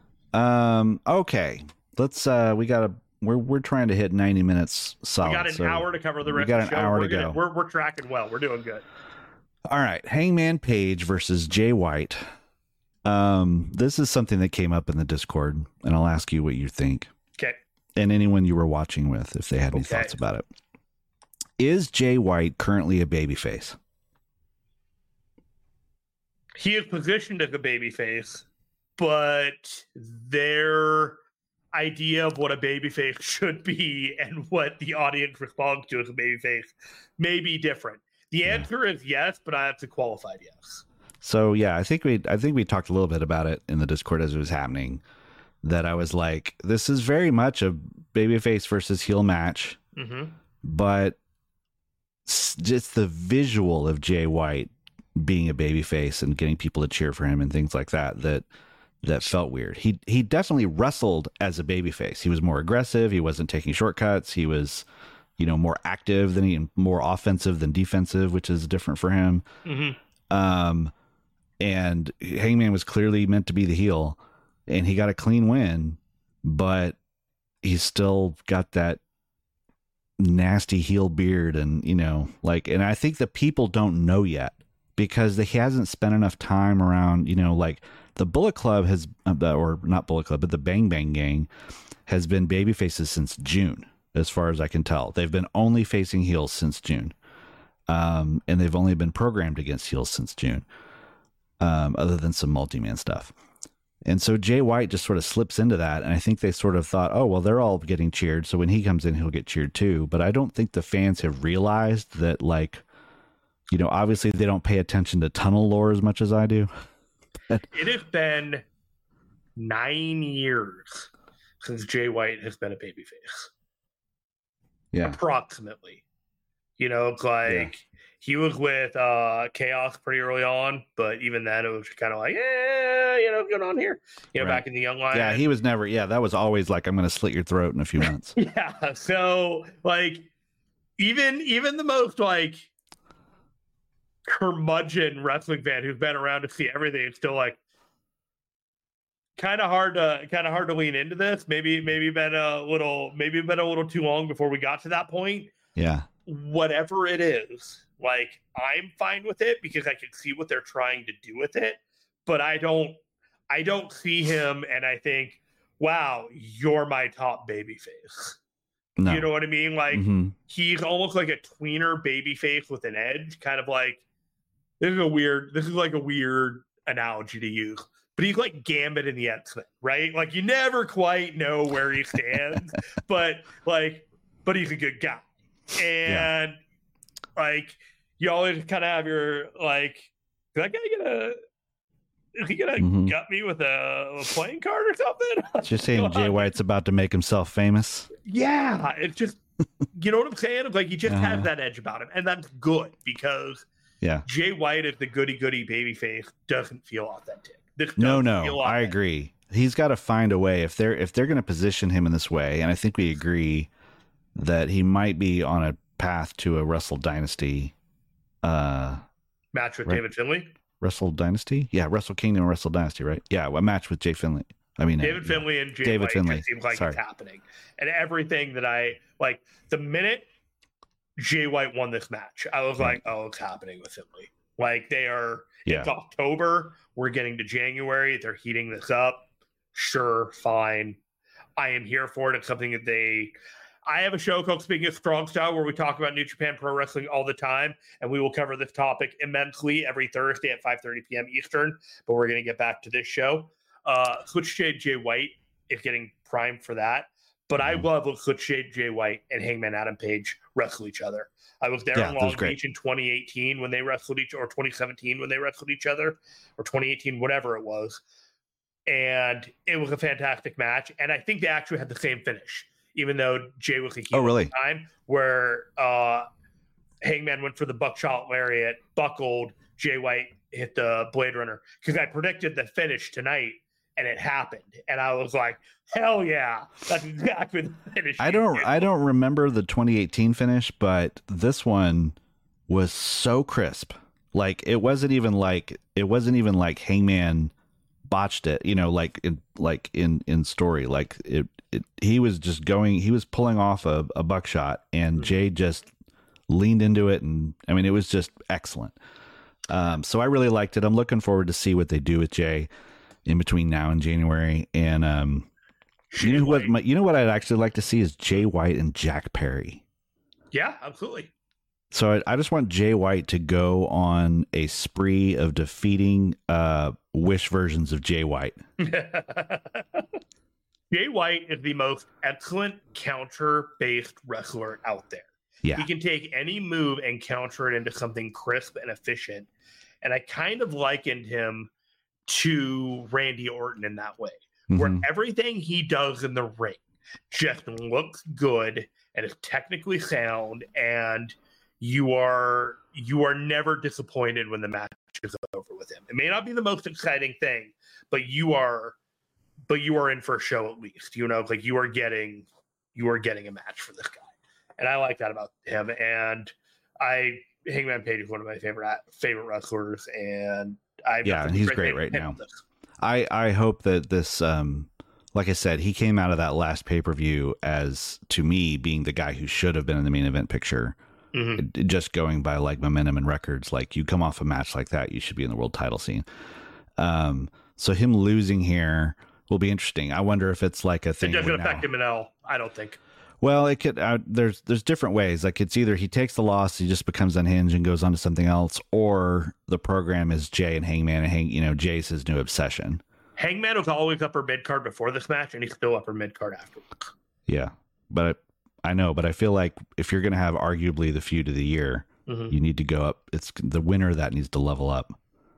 Um. Okay. Let's. Uh. We got to. We're we're trying to hit ninety minutes solid. We got an so hour to cover the we rest got of the an show. hour we're to gonna, go. We're, we're tracking well. We're doing good. All right. Hangman Page versus Jay White. Um. This is something that came up in the Discord, and I'll ask you what you think. Okay. And anyone you were watching with, if they had any Okay. thoughts about it. Is Jay White currently a babyface? He is positioned as a babyface, but their idea of what a babyface should be and what the audience responds to as a babyface may be different. The answer is yes, but I have to qualify yes. So yeah, I think we I think we talked a little bit about it in the Discord as it was happening. That I was like, this is very much a babyface versus heel match, Mm-hmm. but s- just the visual of Jay White being a babyface and getting people to cheer for him and things like that that that felt weird. He he definitely wrestled as a babyface. He was more aggressive. He wasn't taking shortcuts. He was, you know, more active than he more offensive than defensive, which is different for him. Mm-hmm. Um, and Hangman was clearly meant to be the heel, and he got a clean win, but he's still got that nasty heel beard, and you know, like, and I think the people don't know yet because he hasn't spent enough time around, you know, like the Bullet Club has, or not Bullet Club, but the Bang Bang Gang has been baby faces since June, as far as I can tell. They've been only facing heels since June. Um, and they've only been programmed against heels since June, um, other than some multi-man stuff. And so Jay White just sort of slips into that. And I think they sort of thought, oh, well, they're all getting cheered, so when he comes in, he'll get cheered too. But I don't think the fans have realized that, like, you know, obviously they don't pay attention to tunnel lore as much as I do. It has been nine years since Jay White has been a babyface. Yeah. Approximately. You know, it's like Yeah. he was with uh, Chaos pretty early on, but even then it was kind of like, yeah, you know, what's going on here? You know, Right. back in the Young Lions. Yeah, he was never, yeah, that was always like, I'm going to slit your throat in a few months. Yeah, so like even even the most like curmudgeon wrestling fan who's been around to see everything is still like kind of hard to kind of hard to lean into this. Maybe maybe been a little maybe been a little too long before we got to that point. Yeah. Whatever it is, like I'm fine with it because I can see what they're trying to do with it, but I don't I don't see him and I think, wow, you're my top baby face. No. You know what I mean? Like Mhm. he's almost like a tweener baby face with an edge, kind of like this is a weird this is like a weird analogy to use. But he's like Gambit in the X-Men, right? Like you never quite know where he stands, but like but he's a good guy. And yeah. like you always kind of have your like that guy gonna is he gonna Mm-hmm. gut me with a, a playing card or something? Just saying, Jay White's about to make himself famous. Yeah, it's just, you know what I'm saying? It's like he just Uh-huh. has that edge about him, and that's good because Yeah. Jay White is the goody goody babyface doesn't feel authentic. This No, doesn't feel no, I authentic. agree. He's got to find a way if they're if they're going to position him in this way, and I think we agree that he might be on a path to a Wrestle Dynasty. Uh, Match with Right. David Finlay. Wrestle Dynasty, yeah, Wrestle Kingdom, and Wrestle Dynasty, right? Yeah, a match with Jay Finlay. I mean, David uh, yeah. Finlay and Jay David White Finlay. just seems like Sorry. it's happening. And everything that I like, the minute Jay White won this match, I was Right. like, oh, it's happening with Finlay. Like they are, Yeah. it's October. We're getting to January. They're heating this up. Sure, fine. I am here for it. It's something that they. I have a show called Speaking of Strong Style where we talk about New Japan Pro Wrestling all the time, and we will cover this topic immensely every Thursday at five thirty p.m. Eastern. But we're going to get back to this show. Uh, Switch Shade Jay White is getting primed for that. But I Mhm. love when Switch Shade Jay White and Hangman Adam Page wrestle each other. I was there Yeah, in that was Long great. Beach in twenty eighteen when they wrestled each, or twenty seventeen when they wrestled each other, or twenty eighteen, whatever it was. And it was a fantastic match. And I think they actually had the same finish, even though Jay was a heel Oh, really? at the time, where uh, Hangman went for the buckshot lariat, buckled, Jay White hit the Blade Runner. Because I predicted the finish tonight, and it happened. And I was like, hell yeah, that's exactly the finish. I you don't did. I don't remember the twenty eighteen finish, but this one was so crisp. Like it wasn't even like it wasn't even like Hangman botched it, you know, like in like in in story. Like it, it he was just going he was pulling off a, a buckshot, and Mhm. Jay just leaned into it, and I mean it was just excellent. Um so I really liked it. I'm looking forward to see what they do with Jay in between now and January. And um Jay you know what? White. My, you know what I'd actually like to see is Jay White and Jack Perry. Yeah, absolutely. So I, I just want Jay White to go on a spree of defeating uh, Wish versions of Jay White. Jay White is the most excellent counter-based wrestler out there. Yeah, He can take any move and counter it into something crisp and efficient. And I kind of likened him to Randy Orton in that way, where Mhm. everything he does in the ring just looks good and is technically sound, and you are you are never disappointed when the match is over with him. It may not be the most exciting thing, but you are but you are in for a show at least. You know, like you are getting you are getting a match for this guy. And I like that about him. And I Hangman Page is one of my favorite favorite wrestlers, and I Yeah, and he's great right now. I, I hope that this, um, like I said, he came out of that last pay per view as, to me, being the guy who should have been in the main event picture. Mhm. It- just going by like momentum and records, like you come off a match like that, you should be in the world title scene. Um, so him losing here will be interesting. I wonder if it's like a It thing. doesn't where affect now- him at all, I don't think. Well, it could. Uh, there's there's different ways. Like it's either he takes the loss, he just becomes unhinged and goes on to something else, or the program is Jay and Hangman, and Hang, you know, Jay's his new obsession. Hangman was always upper mid card before this match, and he's still upper mid card afterwards. Yeah, but I, I know, but I feel like if you're going to have arguably the feud of the year, Mhm. you need to go up. It's the winner that needs to level up.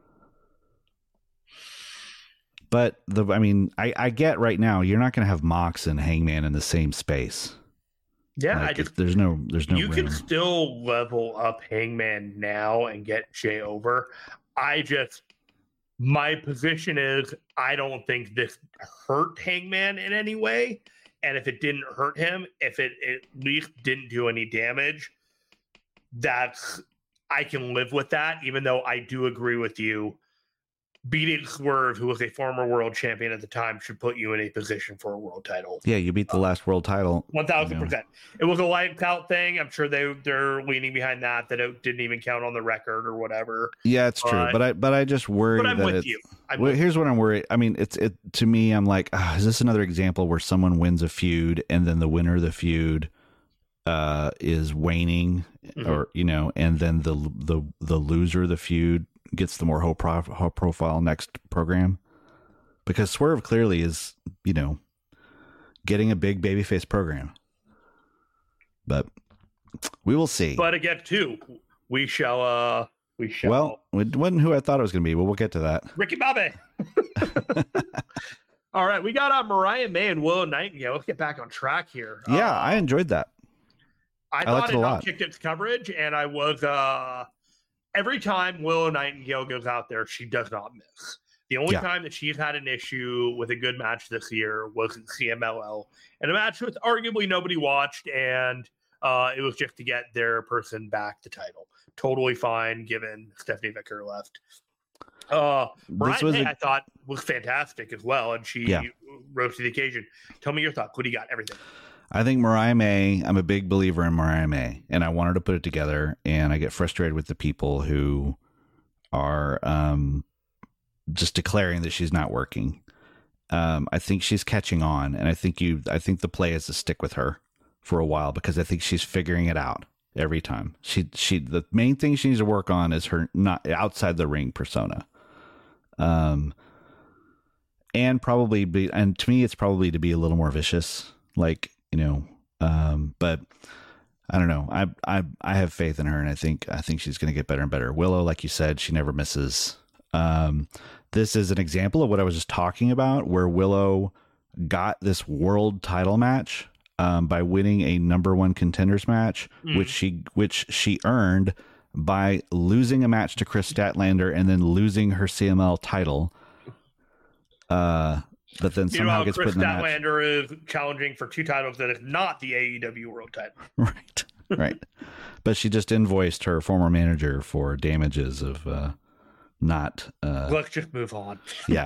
But the, I mean, I, I get right now you're not going to have Mox and Hangman in the same space. Yeah, Like, I it- just there's no there's no you room. can still level up Hangman now and get Jay over. I just my position is I don't think this hurt Hangman in any way. And if it didn't hurt him, if it at least didn't do any damage, that's I can live with that, even though I do agree with you. Beating Swerve, who was a former world champion at the time, should put you in a position for a world title. Yeah, you beat the last world title. One thousand percent. It was a lights out thing. I'm sure they they're leaning behind that. That it didn't even count on the record or whatever. Yeah, it's true. But- But I but I just worry But I'm that with it's, you. I'm well, with here's what I'm worried. I mean, it's it to me. I'm like, ah, is this another example where someone wins a feud and then the winner of the feud uh, is waning, Mhm. or you know, and then the the the loser of the feud gets the more high prof- high profile next program? Because Swerve clearly is, you know, getting a big babyface program. But we will see. But again, too, we shall uh We shall. Well, it wasn't who I thought it was going to be, but we'll get to that. Ricky Bobby. All right, we got uh, Mariah May and Willow Nightingale. Let's get back on track here. Yeah, uh, I enjoyed that. I, I thought liked it it a lot. kicked its coverage, and I was uh, every time Willow Nightingale goes out there, she does not miss. The only Yeah. time that she's had an issue with a good match this year was in C M L L, and a match with arguably nobody watched, and uh, it was just to get their person back the title. Totally fine, given Stephanie Vicker left. Uh, Mariah was May, a- I thought, was fantastic as well, and she Yeah. rose to the occasion. Tell me your thoughts. What do you got? Everything. I think Mariah May, I'm a big believer in Mariah May, and I want her to put it together, and I get frustrated with the people who are um, just declaring that she's not working. Um, I think she's catching on, and I think you, I think the play is to stick with her for a while because I think she's figuring it out every time. She, she, the main thing she needs to work on is her not outside the ring persona. Um, and probably be, and to me, it's probably to be a little more vicious, like, you know, um, but I don't know. I, I, I have faith in her, and I think, I think she's going to get better and better. Willow, like you said, she never misses. Um, this is an example of what I was just talking about, where Willow got this world title match, um, by winning a number one contenders match, Mm. which she, which she earned by losing a match to Chris Statlander and then losing her C M L title. Uh, but then You know somehow how gets Chris put in the match. Statlander is challenging for two titles that is not the A E W World title. Right. Right. But she just invoiced her former manager for damages of, uh, not, uh, Let's just move on. yeah.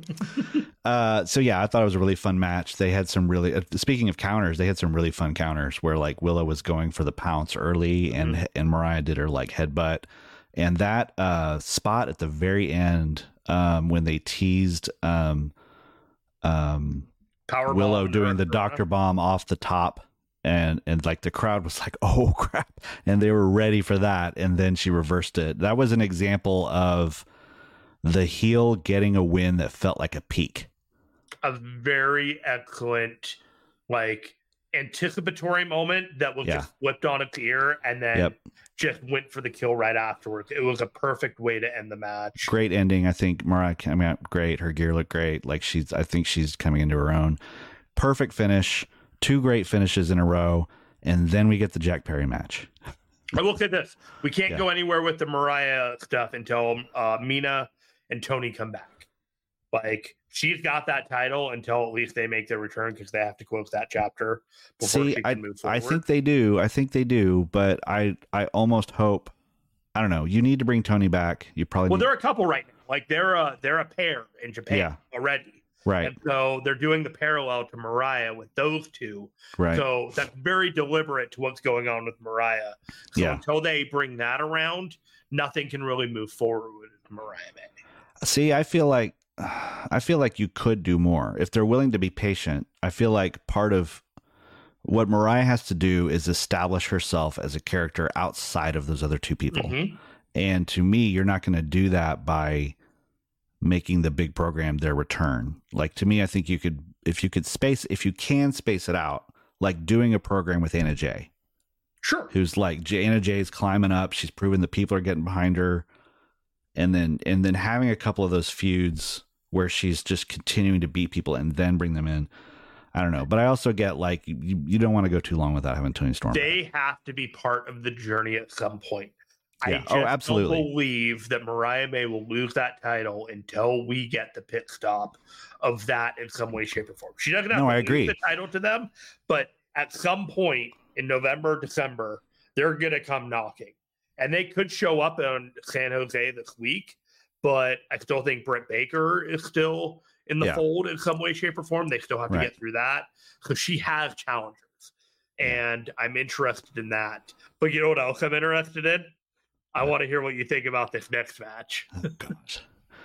uh, so yeah, I thought it was a really fun match. They had some really, uh, speaking of counters, they had some really fun counters where like Willow was going for the pounce early and, Mhm. and Mariah did her like headbutt, and that, uh, spot at the very end, um, when they teased, um, um, Power Willow bomb, doing the Hurricane. doctor bomb off the top, and and like the crowd was like, oh crap, and they were ready for that, and then she reversed it. That was an example of the heel getting a win that felt like a peak. A very excellent, like, anticipatory moment that was Yeah. just flipped on its ear and then Yep. just went for the kill right afterwards. It was a perfect way to end the match. Great ending. I think Mariah came out great. Her gear looked great. Like she's, I think she's coming into her own. Perfect finish. Two great finishes in a row, and then we get the Jack Perry match. I will say this: we can't Yeah. go anywhere with the Mariah stuff until uh, Mina and Tony come back. Like, she's got that title until at least they make their return, because they have to close that chapter before See, she I, can move I forward. think they do. I think they do, but I, I almost hope. I don't know. You need to bring Tony back. You probably well, need, they're a couple right now. Like, they're a they're a pair in Japan Yeah. already. right, And so they're doing the parallel to Mariah with those two. right. So that's very deliberate to what's going on with Mariah. So Yeah. until they bring that around, nothing can really move forward with Mariah May. See, I feel like I feel like you could do more if they're willing to be patient. I feel like part of what Mariah has to do is establish herself as a character outside of those other two people. Mhm. And to me, you're not going to do that by making the big program their return. Like, to me, I think you could, if you could space, if you can space it out, like doing a program with Anna Jay, Sure. who's like J- Anna Jay's climbing up. She's proven that people are getting behind her. And then, and then having a couple of those feuds where she's just continuing to beat people and then bring them in. I don't know. But I also get like, you, you don't want to go too long without having Tony Storm. They have to be part of the journey at some point. I Yeah. just Oh, absolutely. don't believe that Mariah May will lose that title until we get the pit stop of that in some way, shape, or form. She doesn't have No, to I lose agree. the title to them, but at some point in November, December, they're going to come knocking. And they could show up in San Jose this week, but I still think Britt Baker is still in the Yeah. fold in some way, shape, or form. They still have to Right. get through that. So she has challengers. And I'm interested in that. But you know what else I'm interested in? I want to hear what you think about this next match. Oh, gosh.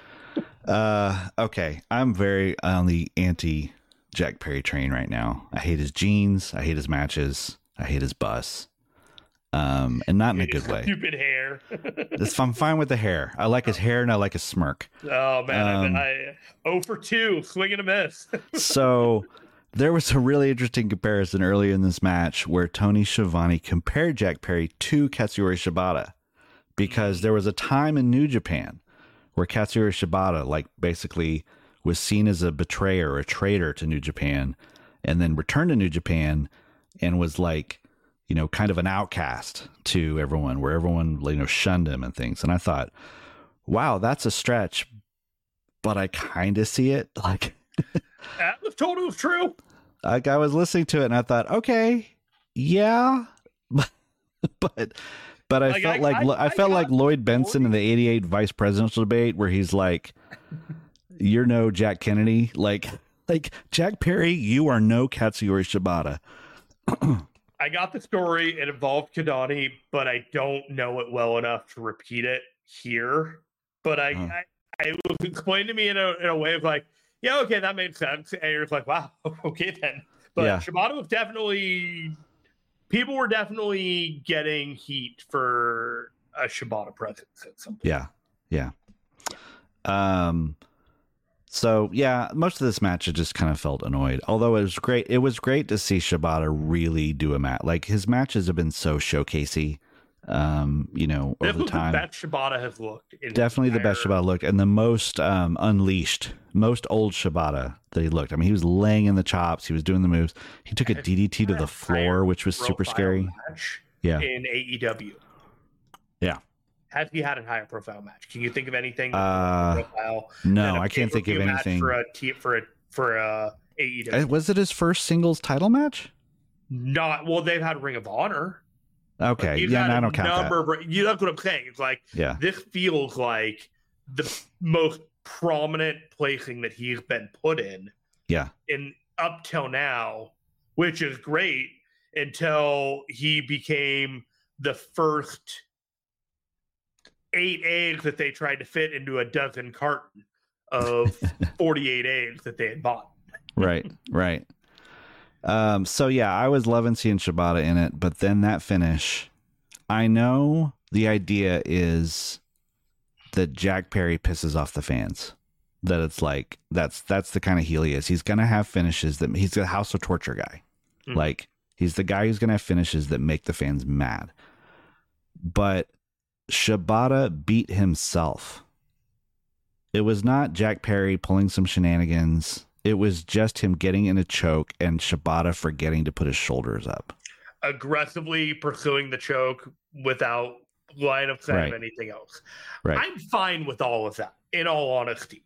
Uh, okay. I'm very on the anti Jack Perry train right now. I hate his jeans. I hate his matches. I hate his bus. Um, and not in a good way. Stupid hair. It's, I'm fine with the hair. I like his hair and I like his smirk. Oh man, Um, I, I oh for two, swing and a miss. So there was a really interesting comparison earlier in this match where Tony Schiavone compared Jack Perry to Katsuyori Shibata because there was a time in New Japan where Katsuyori Shibata, like, basically was seen as a betrayer, a traitor to New Japan, and then returned to New Japan and was like, you know, kind of an outcast to everyone, where everyone, you know, shunned him and things. And I thought, wow, that's a stretch, but I kind of see it. Like, that was totally true. Like, I was listening to it and I thought, okay, yeah, but but, but I like, felt I, like I, I felt I like Lloyd Benson in the eighty-eight vice presidential debate, where he's like, "You're no Jack Kennedy." Like, like Jack Perry, you are no Katsuyori Shibata. I got the story. It involved Kidani, but I don't know it well enough to repeat it here. But I, uh. I, I it was explained to me in a in a way of like, yeah, okay, that made sense. And you're like, wow, okay then. But yeah. Shibata was definitely, people were definitely getting heat for a Shibata presence at some point. Yeah, yeah. Um. So yeah, most of this match I just kind of felt annoyed. Although it was great, it was great to see Shibata really do a match. Like, his matches have been so showcasey. Um, you know, over the time, the best Shibata has looked. In Definitely the, the best Shibata looked, and the most um, unleashed, most old Shibata that he looked. I mean, he was laying in the chops, he was doing the moves. He took a D D T to the floor, which was super scary. Yeah, in A E W. Yeah. Has he had a higher profile match? Can you think of anything? Uh, profile no, I can't think of anything for a t- for a for a A E W. Was it his first singles title match? Not well. They've had Ring of Honor. Okay, yeah, no, I don't count that. Of, you know what I'm saying? It's like, yeah, this feels like the most prominent placing that he's been put in. Yeah, in up till now, which is great until he became the first eight eggs that they tried to fit into a dozen carton of forty-eight eggs that they had bought. Right, right. Um, so yeah, I was loving seeing Shibata in it, but then that finish, I know the idea is that Jack Perry pisses off the fans. That it's like, that's, that's the kind of heel he is. He's going to have finishes that he's a House of Torture guy. Mm. Like, he's the guy who's going to have finishes that make the fans mad. But Shibata beat himself. It was not Jack Perry pulling some shenanigans. It was just him getting in a choke and Shibata forgetting to put his shoulders up. Aggressively pursuing the choke without line of sight right. of anything else. Right. I'm fine with all of that, in all honesty.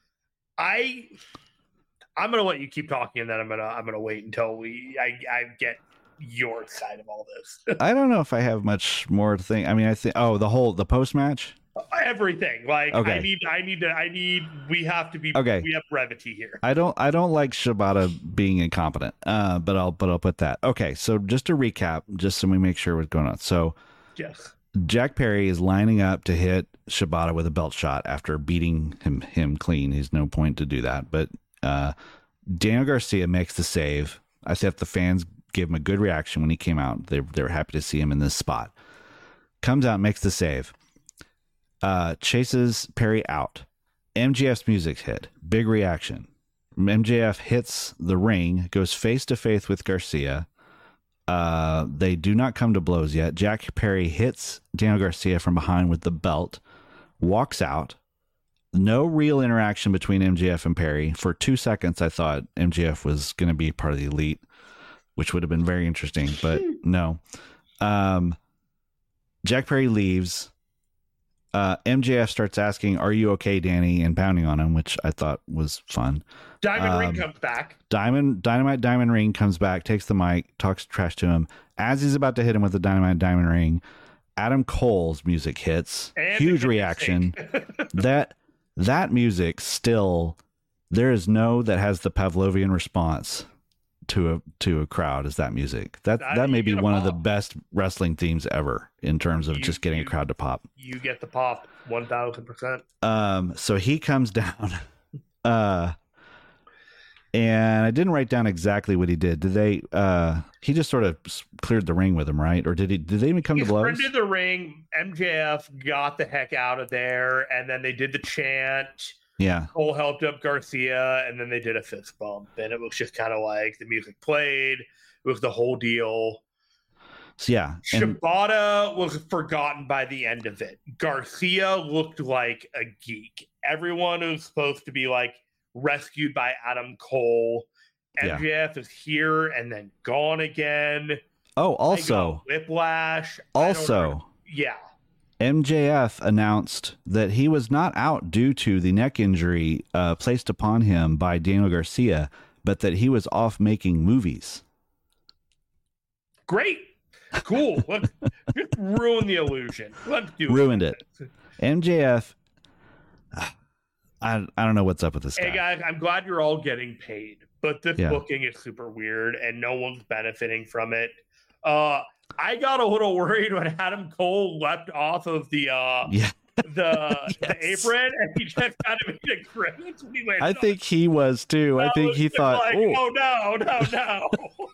I I'm gonna let you keep talking, and then I'm gonna I'm gonna wait until we I, I get your side of all this. I don't know if I have much more to think. I mean, I think oh the whole the post match. Everything like okay. I need I need to I need we have to be okay. we have brevity here. I don't I don't like Shibata being incompetent. Uh, but I'll but I'll put that. Okay, so just to recap, just so we make sure what's going on. So yes, Jack Perry is lining up to hit Shibata with a belt shot after beating him him clean. There's no point to do that. But uh, Daniel Garcia makes the save. I thought the fans gave him a good reaction when he came out. They they were happy to see him in this spot. Comes out, makes the save. Uh, chases Perry out. M J F's music hit. Big reaction. M J F hits the ring, goes face to face with Garcia. Uh, they do not come to blows yet. Jack Perry hits Daniel Garcia from behind with the belt, walks out. No real interaction between M J F and Perry. For two seconds, I thought M J F was going to be part of the Elite, which would have been very interesting, but no. Um, Jack Perry leaves. Uh, M J F starts asking, "Are you okay, Danny?" and pounding on him, which I thought was fun. Diamond um, Ring comes back. Diamond Dynamite Diamond Ring comes back, takes the mic, talks trash to him. As he's about to hit him with the Dynamite Diamond Ring, Adam Cole's music hits. And huge reaction. that that music still, there is no that has the Pavlovian response to a to a crowd as that music. That that, that may be one pop. of the best wrestling themes ever in terms of you, just getting you, a crowd to pop. You get the pop one thousand percent. Um so he comes down uh and I didn't write down exactly what he did. Did they uh he just sort of cleared the ring with him, right? Or did he did they even come he to blows? He sprinted the ring. M J F got the heck out of there, and then they did the chant. Yeah. Cole helped up Garcia, and then they did a fist bump, and it was just kind of like the music played. It was the whole deal. So yeah, and, Shibata was forgotten by the end of it. Garcia looked like a geek. Everyone was supposed to be like rescued by Adam Cole. M J F yeah. is here and then gone again. Oh, also Whiplash. Also, yeah. M J F announced that he was not out due to the neck injury uh, placed upon him by Daniel Garcia, but that he was off making movies. Great. Cool. Let's just ruin the illusion. Let's do Ruined it. it. M J F, I, I don't know what's up with this guy. Hey, guys, I'm glad you're all getting paid, but this yeah. booking is super weird, and no one's benefiting from it. Uh, I got a little worried when Adam Cole leapt off of the uh, yeah. the, yes. the apron, and he just kind of made a grimace. I think he was, too. I, I think he thought, like, oh. oh, no, no, no.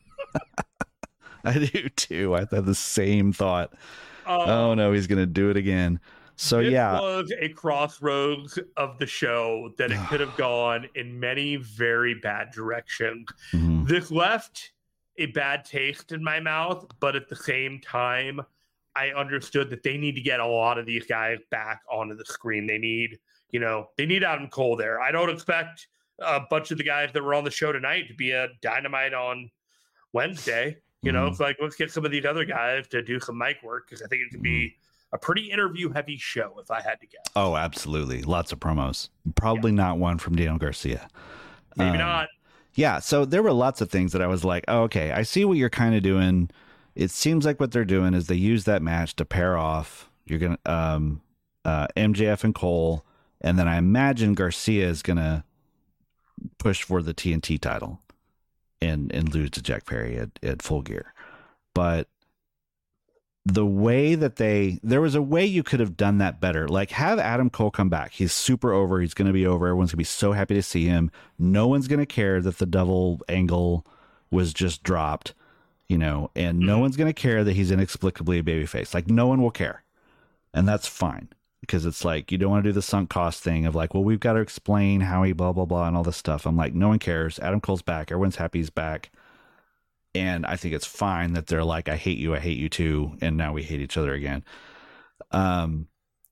I do too. I had the same thought. Um, oh no, he's gonna do it again. So this yeah, was a crossroads of the show that it could have gone in many very bad directions. Mm-hmm. This left a bad taste in my mouth, but at the same time, I understood that they need to get a lot of these guys back onto the screen. They need, you know, they need Adam Cole there. I don't expect a bunch of the guys that were on the show tonight to be a Dynamite on Wednesday. You know, mm-hmm. it's like, let's get some of these other guys to do some mic work, because I think it could be a pretty interview-heavy show, if I had to guess. Oh, absolutely. Lots of promos. Probably yeah. not one from Daniel Garcia. Maybe um, not. Yeah, so there were lots of things that I was like, oh, okay, I see what you're kind of doing. It seems like what they're doing is they use that match to pair off. You're going to um, uh, M J F and Cole, and then I imagine Garcia is going to push for the T N T title. And, and lose to Jack Perry at, at Full Gear. But the way that they, there was a way you could have done that better. Like, have Adam Cole come back. He's super over. He's going to be over. Everyone's going to be so happy to see him. No one's going to care that the double angle was just dropped, you know, and no one's going to care that he's inexplicably a babyface. Like, no one will care. And that's fine. Because it's like, you don't want to do the sunk cost thing of like, well, we've got to explain how he blah, blah, blah, and all this stuff. I'm like, no one cares. Adam Cole's back. Everyone's happy he's back. And I think it's fine that they're like, I hate you, I hate you too. And now we hate each other again. Um,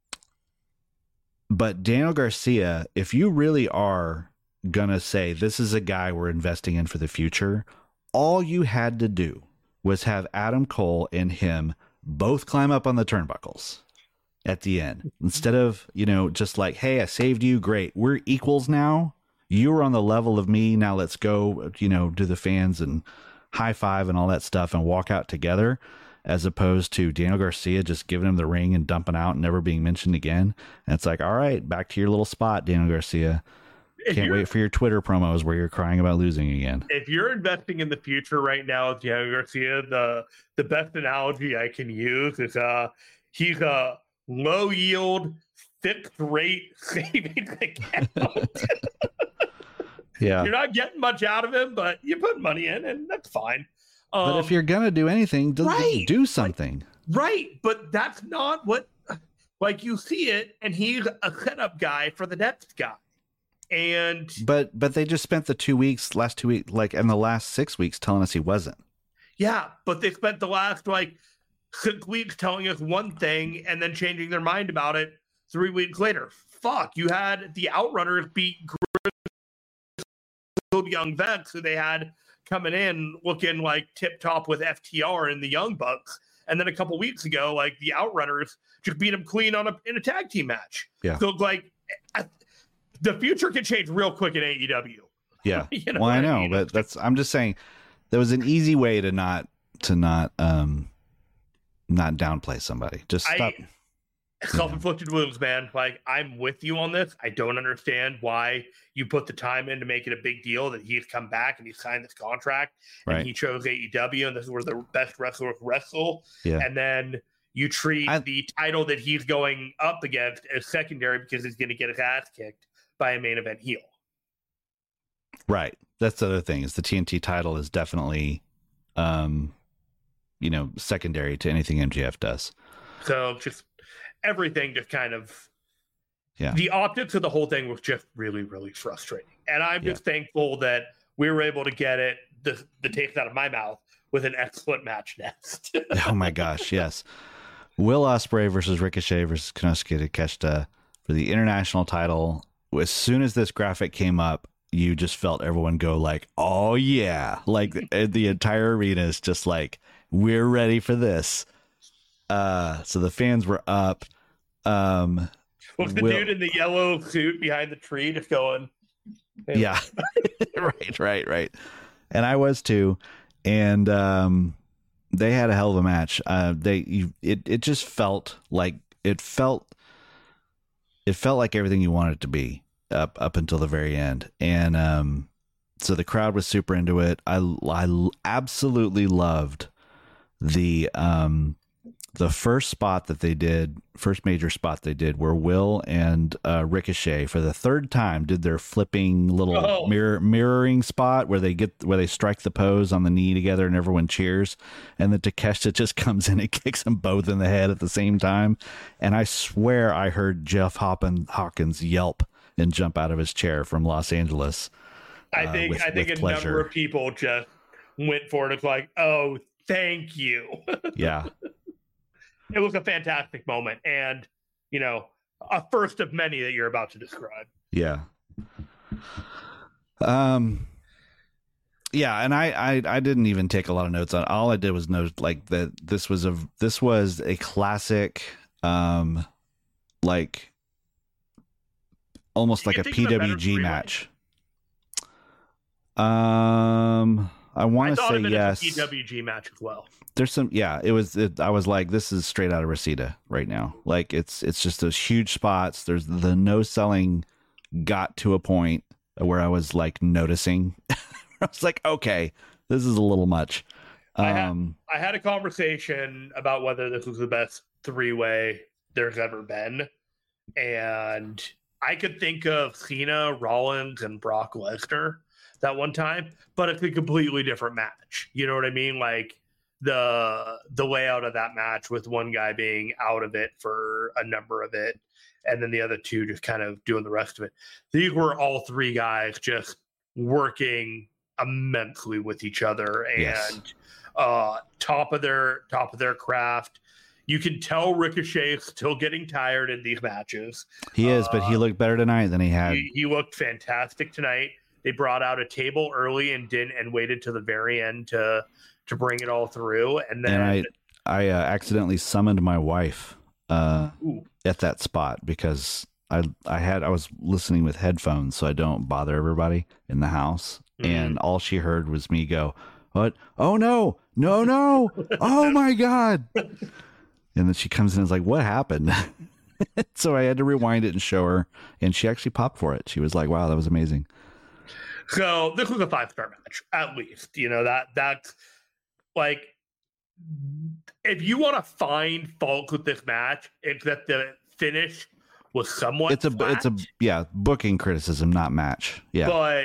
but Daniel Garcia, if you really are going to say, this is a guy we're investing in for the future, all you had to do was have Adam Cole and him both climb up on the turnbuckles at the end, instead of, you know, just like, hey, I saved you. Great. We're equals now. You're on the level of me. Now let's go, you know, to the fans and high five and all that stuff and walk out together, as opposed to Daniel Garcia just giving him the ring and dumping out and never being mentioned again. And it's like, all right, back to your little spot, Daniel Garcia. Can't wait for your Twitter promos where you're crying about losing again. If you're investing in the future right now with Daniel Garcia, the, the best analogy I can use is uh, he's a low yield, fixed rate savings account. Yeah. You're not getting much out of him, but you put money in, and that's fine. Um, but if you're going to do anything, do, right, do something. Like, right. But that's not what, like, you see it, and he's a setup guy for the next guy. And but but they just spent the two weeks, last two weeks, like, and the last six weeks telling us he wasn't. Yeah, but they spent the last, like, six weeks telling us one thing and then changing their mind about it three weeks later. Fuck, you had the Outrunners beat Young Vex, who they had coming in looking like tip top with F T R and the Young Bucks, and then a couple weeks ago, like, the Outrunners just beat them clean on a in a tag team match. Yeah, so like I, the future can change real quick in A E W. Yeah, you know well, I know, I mean? but that's I'm just saying there was an easy way to not to not um. not downplay somebody. Just stop. I, self-inflicted wounds, man. Like, I'm with you on this. I don't understand why you put the time in to make it a big deal that he's come back and he signed this contract and right. he chose A E W and this is where the best wrestler wrestle. Yeah. And then you treat I, the title that he's going up against as secondary because he's going to get his ass kicked by a main event heel. Right. That's the other thing, is the T N T title is definitely, um, you know, secondary to anything M J F does. So just everything just kind of, yeah. The optics of the whole thing was just really, really frustrating. And I'm just yeah. thankful that we were able to get it, the, the taste out of my mouth, with an excellent match next. Oh my gosh, yes. Will Ospreay versus Ricochet versus Konosuke Takeshita for the international title. As soon as this graphic came up, you just felt everyone go like, oh yeah. Like the entire arena is just like, we're ready for this. Uh, so the fans were up. Um, Was the Will, dude in the yellow suit behind the tree just going? Hey. Yeah. right, right, right. And I was too. And um, they had a hell of a match. Uh, they you, it it just felt like it felt it felt like everything you wanted it to be up up until the very end. And um, so the crowd was super into it. I I absolutely loved the um the first spot that they did, first major spot they did, where Will and uh, Ricochet for the third time did their flipping little Oh. mirror mirroring spot where they get where they strike the pose on the knee together and everyone cheers, and then Takeshita just comes in and kicks them both in the head at the same time, and I swear I heard Jeff Hoppen, Hawkins yelp and jump out of his chair from Los Angeles. I uh, think with- I think with a pleasure. number of people just went for it. It's like, oh, thank you. Yeah. It was a fantastic moment, and you know, a first of many that you're about to describe. Yeah. Um. Yeah, and I, I I didn't even take a lot of notes on. All I did was note like that this was a this was a classic, um, like almost You like a can think of a better P W G three-way. match. Um, I I want to thought say of it yes. as a P W G match as well. There's some, yeah, it was, it, I was like, this is straight out of Reseda right now. Like it's, it's just those huge spots. There's the no selling got to a point where I was like noticing, I was like, okay, this is a little much. I had- Um, I had a conversation about whether this was the best three way there's ever been, and I could think of Cena, Rollins, and Brock Lesnar that one time, but it's a completely different match. You know what I mean? Like the the layout of that match with one guy being out of it for a number of it, and then the other two just kind of doing the rest of it. These were all three guys just working immensely with each other and Yes. uh top of their top of their craft. You can tell Ricochet's still getting tired in these matches. he is, but he uh, looked better tonight than he had. He, he looked fantastic tonight. They brought out a table early and didn't and waited to the very end to to bring it all through. And then and I, I uh, accidentally summoned my wife uh, ooh, at that spot because I, I had, I was listening with headphones so I don't bother everybody in the house. Mhm. And all she heard was me go, what? Oh no, no, no. Oh my God. And then she comes in and is like, what happened? So I had to rewind it and show her. And she actually popped for it. She was like, wow, that was amazing. so this was a five star match at least. You know that that's like if you want to find fault with this match, it's that the finish was somewhat. It's a, flat, it's a, yeah, booking criticism, not match. Yeah. but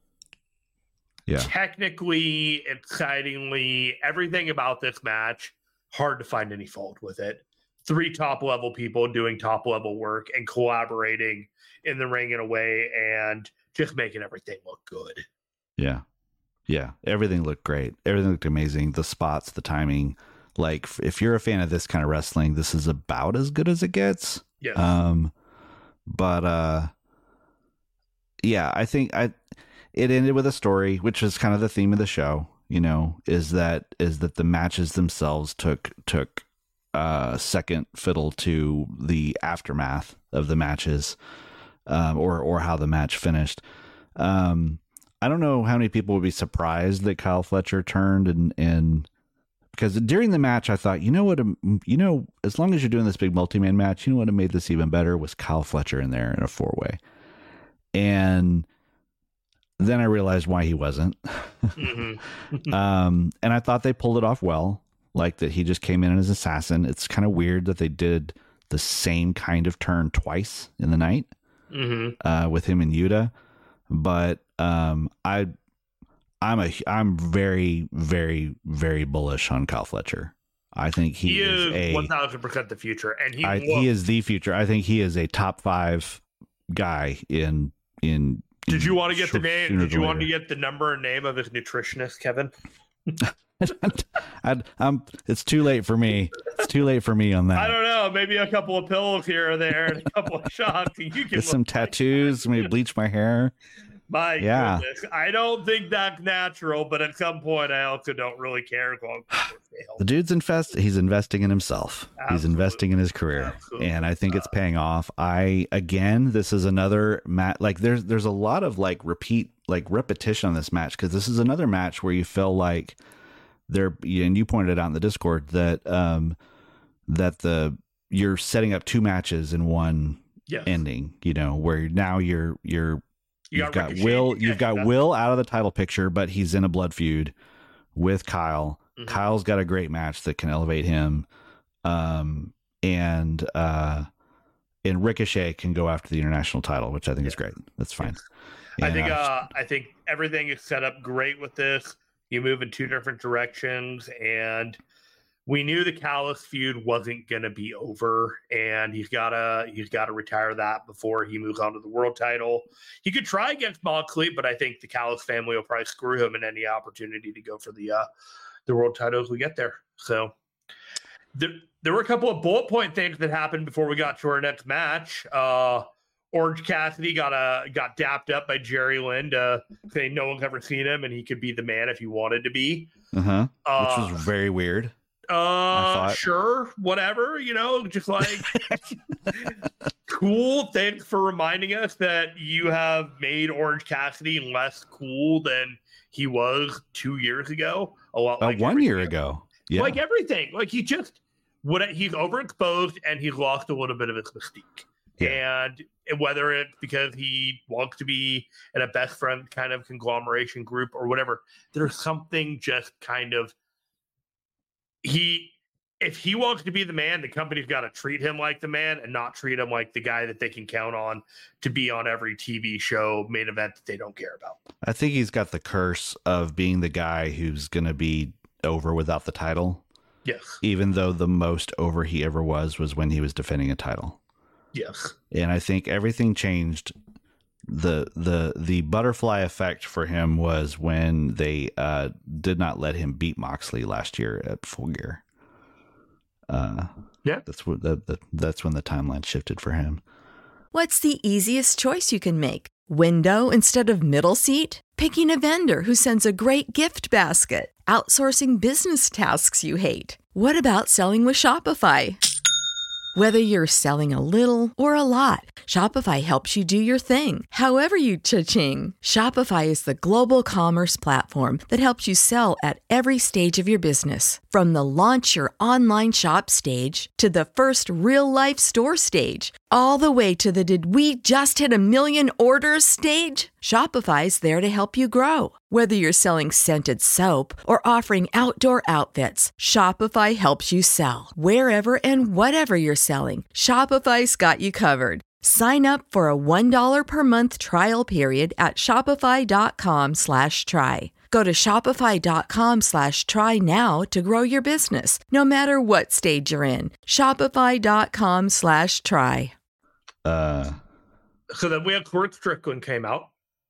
Yeah. technically, excitingly, everything about this match, hard to find any fault with it. Three top level people doing top level work and collaborating in the ring in a way and just making everything look good. Yeah. Yeah. Everything looked great. Everything looked amazing. The spots, the timing. Like, f- if you're a fan of this kind of wrestling, this is about as good as it gets. Yes. Um, but, uh, yeah, I think I, it ended with a story, which is kind of the theme of the show, you know, is that, is that the matches themselves took, took, uh, second fiddle to the aftermath of the matches, um, or, or how the match finished. Um, I don't know how many people would be surprised that Kyle Fletcher turned and, and because during the match, I thought, you know what, um, you know, as long as you're doing this big multi-man match, you know what made this even better was Kyle Fletcher in there in a four way. And then I realized why he wasn't. Mhm. um, and I thought they pulled it off well, like that he just came in as assassin. It's kind of weird that they did the same kind of turn twice in the night. Mhm. Uh, with him and Yuta, but um, I, I'm a, I'm very, very, very bullish on Kyle Fletcher. I think he, He is is a, one thousand percent the future, and he I, looked, he is the future. I think he is a top five guy in in. Did you want to get the short- name? sooner Did you than want to later. get the number and name of his nutritionist, Kevin? I, I'm, it's too late for me. It's too late for me on that. I don't know. Maybe a couple of pills here or there and a couple of shots. And you can Get some tattoos. Maybe bleach my hair. My yeah. goodness. I don't think that's natural, but at some point I also don't really care as long as people fail. The dude's invest he's investing in himself. Absolutely. He's investing in his career. Absolutely. And I think it's paying off. I again, this is another match, like there's there's a lot of like repeat like repetition on this match, because this is another match where you feel like there, and you pointed it out in the Discord that um that the you're setting up two matches in one yes. ending, you know, where now you're you're You you've got, got Will. You've got yeah. Will out of the title picture, but he's in a blood feud with Kyle. Mm-hmm. Kyle's got a great match that can elevate him, um, and uh, and Ricochet can go after the international title, which I think yeah. is great. That's fine. Yeah. I think. Uh, I think everything is set up great with this. You move in two different directions, and we knew the Callis feud wasn't going to be over, and he's gotta he's gotta retire that before he moves on to the world title. He could try against Moxley, but I think the Callis family will probably screw him in any opportunity to go for the uh, the world title as we get there. So there, there were a couple of bullet point things that happened before we got to our next match. Uh, Orange Cassidy got a got dapped up by Jerry Lynn to say no one's ever seen him, and he could be the man if he wanted to be. Uh-huh. Uh, Which was very weird. Uh, sure, whatever, you know, just like cool. Thanks for reminding us that you have made Orange Cassidy less cool than he was two years ago. A lot uh, like one year ago. Yeah. Like everything. Like he just what he's overexposed and he's lost a little bit of his mystique. Yeah. And whether it's because he wants to be in a best friend kind of conglomeration group or whatever, there's something just kind of He, if he wants to be the man, the company's got to treat him like the man and not treat him like the guy that they can count on to be on every T V show main event that they don't care about. I think he's got the curse of being the guy who's going to be over without the title. Yes. Even though the most over he ever was was when he was defending a title. Yes. And I think everything changed. The the the butterfly effect for him was when they uh, did not let him beat Moxley last year at Full Gear. Uh, yeah, that's what that, that that's when the timeline shifted for him. What's the easiest choice you can make? Window instead of middle seat? Picking a vendor who sends a great gift basket? Outsourcing business tasks you hate? What about selling with Shopify? Whether you're selling a little or a lot, Shopify helps you do your thing, however you cha-ching. Shopify is the global commerce platform that helps you sell at every stage of your business. From the launch your online shop stage to the first real-life store stage, all the way to the did we just hit a million orders stage. Shopify's there to help you grow. Whether you're selling scented soap or offering outdoor outfits, Shopify helps you sell. Wherever and whatever you're selling, Shopify's got you covered. Sign up for a one dollar per month trial period at shopify.com slash try. Go to shopify.com slash try now to grow your business, no matter what stage you're in. Shopify.com slash try. Uh, so then we have Swerve Strickland came out.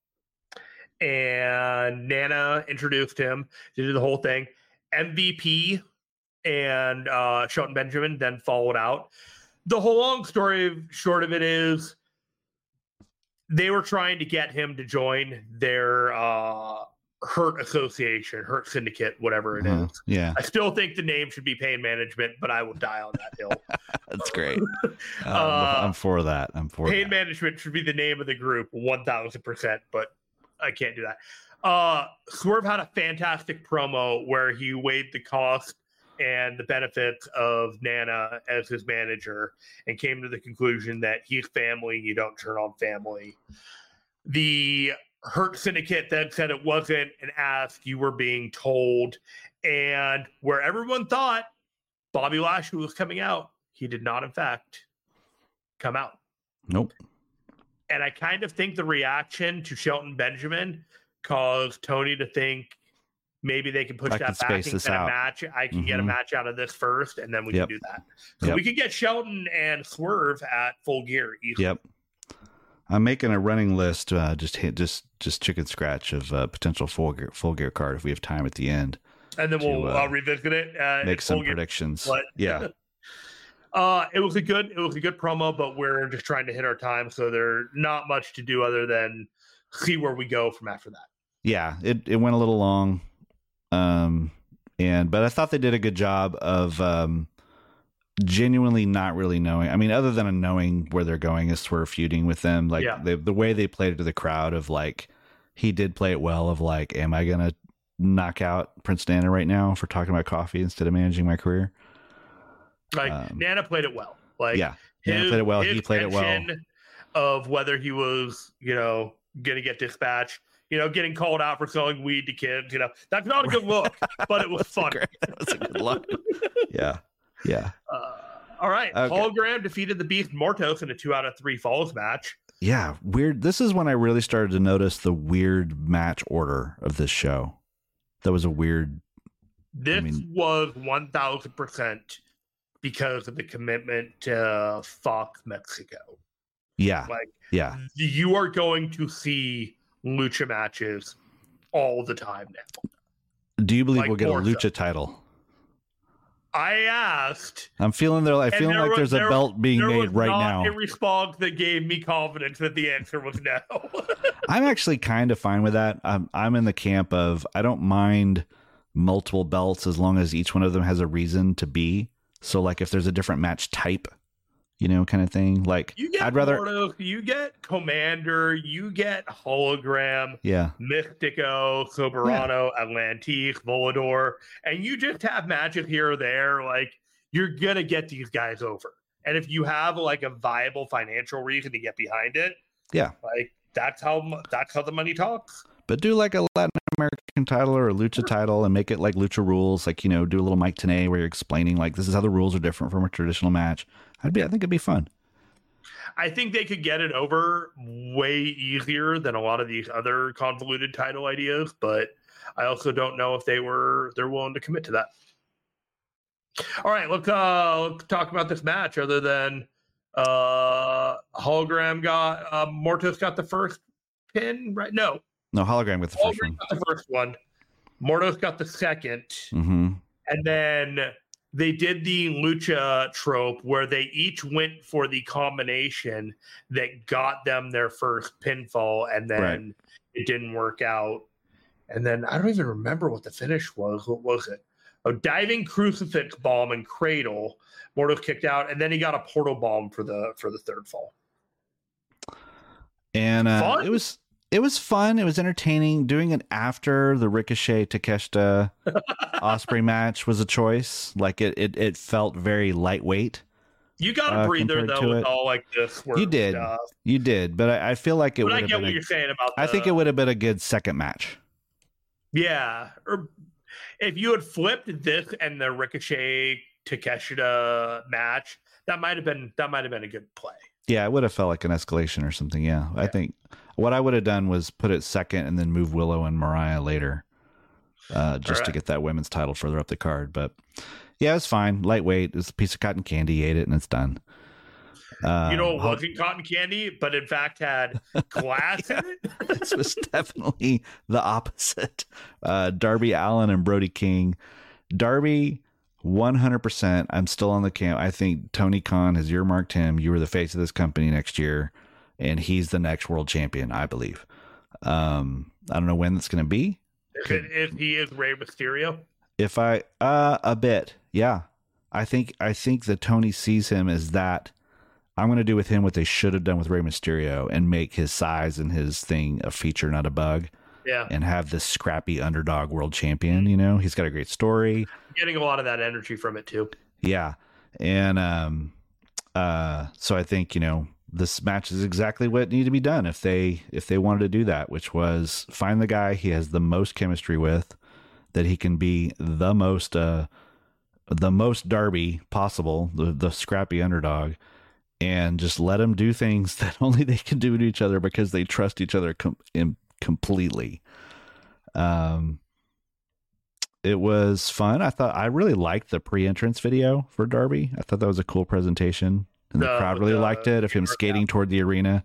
And Nana introduced him to do the whole thing. M V P and uh, Shelton Benjamin then followed out. The whole long story short of it is they were trying to get him to join their uh, Hurt Association, Hurt Syndicate, whatever it uh-huh. is. Yeah. I still think the name should be Pain Management, but I will die on that hill. That's great. Uh, uh, I'm for that. I'm for Pain that. Management should be the name of the group, one thousand percent, but I can't do that. Uh, Swerve had a fantastic promo where he weighed the cost and the benefits of Nana as his manager and came to the conclusion that he's family and you don't turn on family. The Hurt Syndicate then said it wasn't and asked, you were being told. And where everyone thought Bobby Lashley was coming out, he did not, in fact, come out. Nope. And I kind of think the reaction to Shelton Benjamin caused Tony to think maybe they can push I that can back and this get out. a match. I can mm-hmm. get a match out of this first, and then we yep. can do that. So yep. we could get Shelton and Swerve at Full Gear easily. Yep. I'm making a running list, uh, just hit, just just chicken scratch of uh, potential full gear, full gear card if we have time at the end. and then to, we'll uh, uh, revisit it. Uh, make some we'll get- predictions. but- Yeah. Uh, it was a good, it was a good promo, but we're just trying to hit our time, so there's not much to do other than see where we go from after that. Yeah, it, it went a little long. Um, and, but I thought they did a good job of, um, genuinely not really knowing. I mean, other than knowing where they're going is sort of feuding with them. Like Yeah. the, the way they played it to the crowd of like, he did play it well of like, am I going to knock out Prince Nana right now for talking about coffee instead of managing my career? Like Um, Nana played it well. Like yeah. Nana played it well. He played it well. tension Of whether he was, you know, going to get dispatched, you know, getting called out for selling weed to kids, you know, that's not a good look, but it was fun. That was a good look. Yeah. Yeah. Uh, all right. Okay. Hologram defeated the Beast Mortos in a two out of three falls match. Yeah. Weird. This is when I really started to notice the weird match order of this show. That was a weird. This I mean- was one thousand percent because of the commitment to Fox Mexico. Yeah. Like, Yeah. you are going to see lucha matches all the time now. Do you believe like we'll get a more so. lucha title? I asked. I'm feeling there. I and feel there like was- there's a there- belt being there made was right not now. a response that gave me confidence that the answer was no. I'm actually kind of fine with that. I'm I'm in the camp of I don't mind multiple belts as long as each one of them has a reason to be. So like if there's a different match type, you know, kind of thing. Like You get I'd rather Mortos, you get Commander, you get Hologram, yeah. Mystico, Soberano, Atlantis, Volador, and you just have magic here or there. Like, you're gonna get these guys over. And if you have like a viable financial reason to get behind it, Yeah. like that's how mu- that's how the money talks. But do like a Latin American title or a lucha title and make it like lucha rules, like, you know, do a little Mike Tenay where you're explaining like this is how the rules are different from a traditional match. I'd be I think it'd be fun. I think they could get it over way easier than a lot of these other convoluted title ideas, but I also don't know if they were they're willing to commit to that. All right, let's uh let's talk about this match. Other than uh Hologram got uh, Mortos got the first pin, right? No, No, hologram with the first Hologram one. got the first one. Mortos got the second, Mm-hmm. and then they did the lucha trope where they each went for the combination that got them their first pinfall, and then Right. it didn't work out. And then I don't even remember what the finish was. What was it? A diving crucifix bomb and cradle. Mortos kicked out, and then he got a portal bomb for the for the third fall. And uh, Fun? it was it was fun. It was entertaining. Doing it after the Ricochet Takeshita Osprey match was a choice. Like it, it, it felt very lightweight. You got a Uh, breather compared though to with it. all like the swerve You did. stuff. You did, but I, I feel like it But would I have get been. what A, you're saying about. I the- think it would have been a good second match. Yeah, or if you had flipped this and the Ricochet Takeshita match, that might have been that might have been a good play. Yeah, it would have felt like an escalation or something. Yeah, I Yeah. think what I would have done was put it second and then move Willow and Mariah later, uh, just to right. get that women's title further up the card. But yeah, it's fine. Lightweight. It's a piece of cotton candy. You ate it and it's done. Um, you know, it Hol- wasn't cotton candy, but in fact had glass in it. this was definitely the opposite. Uh, Darby Allin and Brody King. Darby, one hundred percent. I'm still on the camp. I think Tony Khan has earmarked him. You were the face of this company next year, and he's the next world champion, I believe. Um, I don't know when that's going to be. If, it, if he is Rey Mysterio, If I, uh, a bit, yeah. I think, I think that Tony sees him as that. I'm going to do with him what they should have done with Rey Mysterio and make his size and his thing a feature, not a bug. yeah, And have this scrappy underdog world champion. You know, he's got a great story. getting a lot of that energy from it too. Yeah. And um uh so I think, you know, this match is exactly what needed to be done if they if they wanted to do that, which was find the guy he has the most chemistry with, that he can be the most uh the most Darby possible, the the scrappy underdog, and just let him do things that only they can do to each other because they trust each other com- in, completely. Um It was fun. I thought I really liked the pre-entrance video for Darby. I thought that was a cool presentation, and the The- crowd really the liked it. Of him camera skating toward the arena,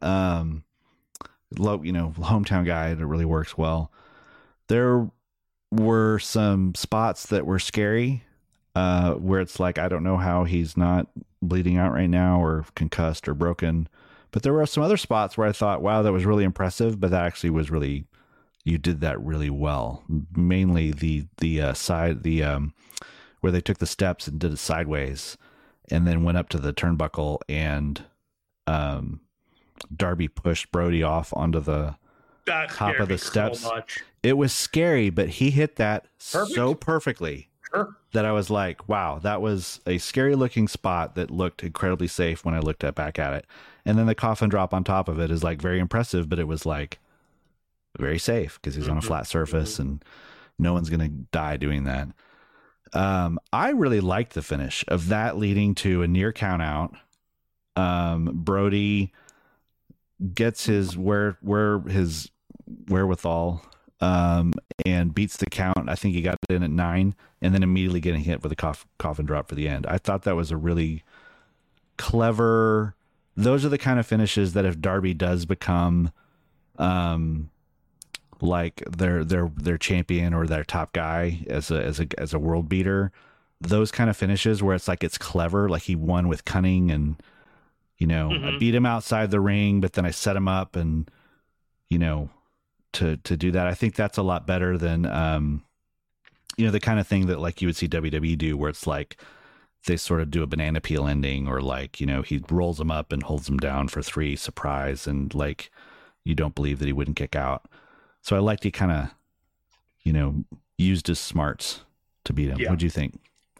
um, low, you know, hometown guy. It really works well. There were some spots that were scary, uh, where it's like, I don't know how he's not bleeding out right now or concussed or broken. But there were some other spots where I thought, wow, that was really impressive. But that actually was really, you did that really well. Mainly the, the uh, side, the um, where they took the steps and did it sideways and then went up to the turnbuckle and um, Darby pushed Brody off onto the that top of the steps. So much. It was scary, but he hit that Perfect. so perfectly sure. that I was like, wow, that was a scary looking spot that looked incredibly safe when I looked at back at it. And then the coffin drop on top of it is like very impressive, but it was like very safe because he's mm-hmm. on a flat surface mm-hmm. and no one's going to die doing that. Um, I really liked the finish of that leading to a near count out. Um, Brody gets his where where his wherewithal um, and beats the count. I think he got it in at nine, and then immediately getting hit with a coff- coffin drop for the end. I thought that was a really clever. Those are the kind of finishes that if Darby does become, um, like their their their champion or their top guy as a as a as a world beater, those kind of finishes where it's like it's clever, like he won with cunning and. You know, mm-hmm. I beat him outside the ring, but then I set him up and, you know, to, to do that. I think that's a lot better than, um, you know, the kind of thing that like you would see W W E do where it's like they sort of do a banana peel ending or like, you know, he rolls him up and holds him down for three surprise. And like, you don't believe that he wouldn't kick out. So I liked he kind of, you know, used his smarts to beat him. Yeah. What'd you think?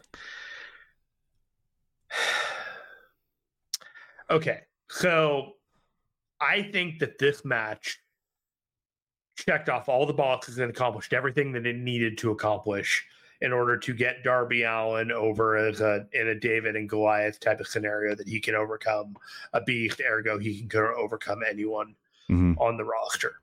Okay, so I think that this match checked off all the boxes and accomplished everything that it needed to accomplish in order to get Darby Allin over as a in a David and Goliath type of scenario that he can overcome a beast, ergo he can overcome anyone mm-hmm. on the roster.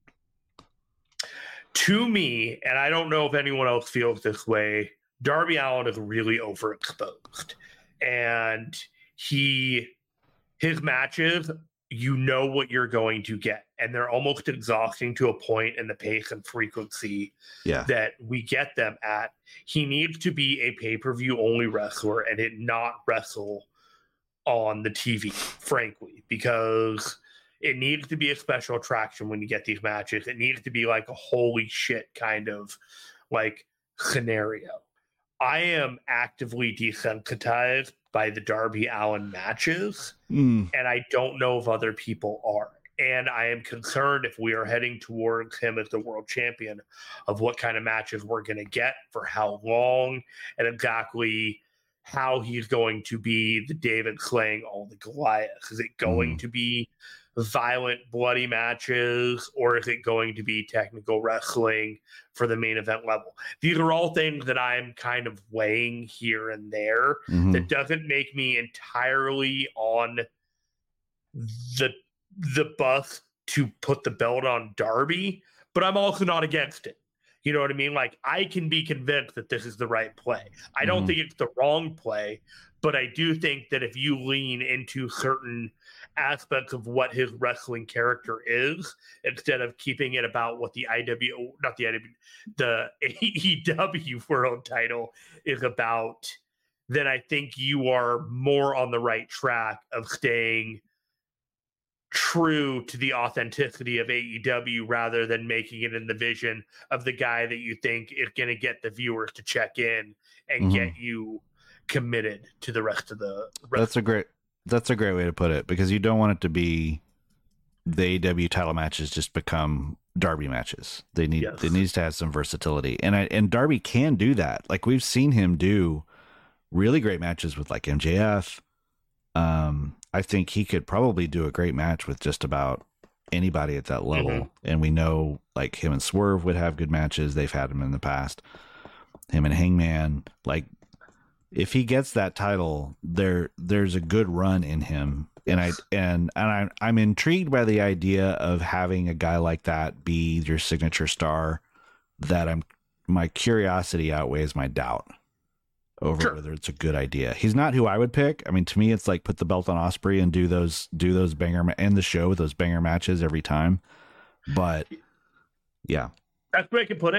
To me, and I don't know if anyone else feels this way, Darby Allin is really overexposed. And he... His matches, you know what you're going to get, and they're almost exhausting to a point in the pace and frequency yeah. that we get them at. He needs to be a pay-per-view only wrestler and it not wrestle on the T V, frankly, because it needs to be a special attraction when you get these matches. It needs to be like a holy shit kind of like scenario. I am actively desensitized by the Darby Allin matches, mm. and I don't know if other people are. And I am concerned if we are heading towards him as the world champion of what kind of matches we're going to get for how long and exactly how he's going to be the David slaying all the Goliaths. Is it going mm. to be violent, bloody matches, or is it going to be technical wrestling for the main event level? These are all things that I'm kind of weighing here and there. Mm-hmm. That doesn't make me entirely on the the bus to put the belt on Darby, but I'm also not against it. You know what I mean? Like, I can be convinced that this is the right play. I don't mm-hmm. think it's the wrong play, but I do think that if you lean into certain aspects of what his wrestling character is, instead of keeping it about what the I W, not the I W, the A E W world title is about, then I think you are more on the right track of staying true to the authenticity of A E W rather than making it in the vision of the guy that you think is going to get the viewers to check in and mm-hmm. get you committed to the rest of the rest That's a great That's a great way to put it, because you don't want it to be the A E W title matches just become Darby matches. They need yes. it needs to have some versatility, and I, and Darby can do that. Like, we've seen him do really great matches with like M J F. Um, I think he could probably do a great match with just about anybody at that level, mm-hmm. and we know like him and Swerve would have good matches. They've had him in the past. Him and Hangman, like. If he gets that title, there there's a good run in him, and I and and I I'm intrigued by the idea of having a guy like that be your signature star. That I'm my curiosity outweighs my doubt over sure. whether it's a good idea. He's not who I would pick. I mean, to me, it's like put the belt on Ospreay and do those do those banger ma- end the show with those banger matches every time. But yeah, that's the way I can put it.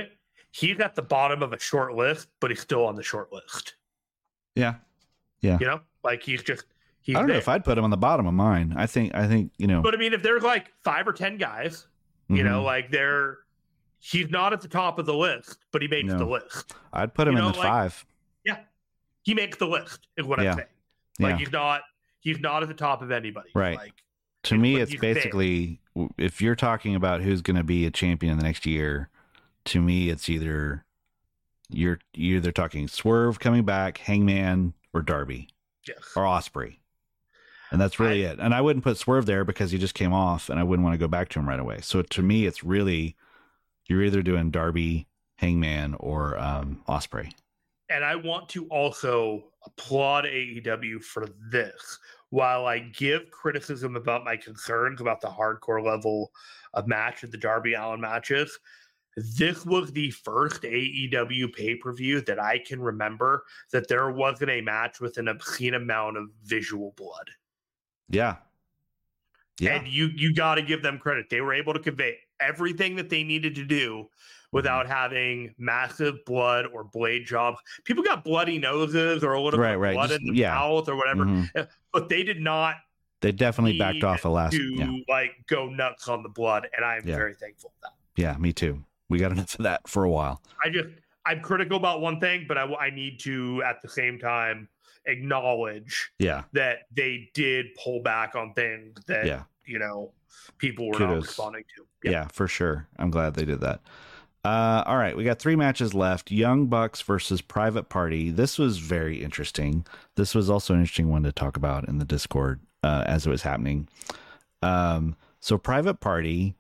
he's at the bottom of a short list, but he's still on the short list. Yeah. Yeah. You know, like he's just, he's I don't there. know if I'd put him on the bottom of mine. I think, I think, you know, But I mean, if there's like five or ten guys, you Mhm. know, like they're, he's not at the top of the list, but he makes No. the list. I'd put him you in know, the like- five. Yeah. He makes the list, is what Yeah. I'm saying. Like Yeah. he's not, he's not at the top of anybody. Right. Like, To me, but it's he's there. basically, if you're talking about who's going to be a champion in the next year, to me, it's either you're, you're either talking Swerve coming back, Hangman, or Darby, yes. or Osprey. And that's really I- it. And I wouldn't put Swerve there because he just came off and I wouldn't want to go back to him right away. So to me, it's really, you're either doing Darby, Hangman, or um, Osprey. And I want to also applaud A E W for this. While I give criticism about my concerns about the hardcore level of match in the Darby Allin matches, this was the first A E W pay-per-view that I can remember that there wasn't a match with an obscene amount of visual blood. Yeah. Yeah. And you you got to give them credit. They were able to convey everything that they needed to do without having massive blood or blade jobs. People got bloody noses or a little Right, bit of right. blood Just- in the yeah. mouth or whatever, Mhm. but they did not They definitely backed need off the last. to Yeah. like go nuts on the blood, and I'm Yeah. very thankful for that. Yeah. Me too. We got enough of that for a while. I just I'm critical about one thing, but I, I need to at the same time acknowledge Yeah. that they did pull back on things that Yeah. you know people were not Kudos. responding to. Yeah, for sure. I'm glad they did that. Uh, all right, we got three matches left. Young Bucks versus Private Party. This was very interesting. This was also an interesting one to talk about in the Discord uh, as it was happening. Um, so Private Party,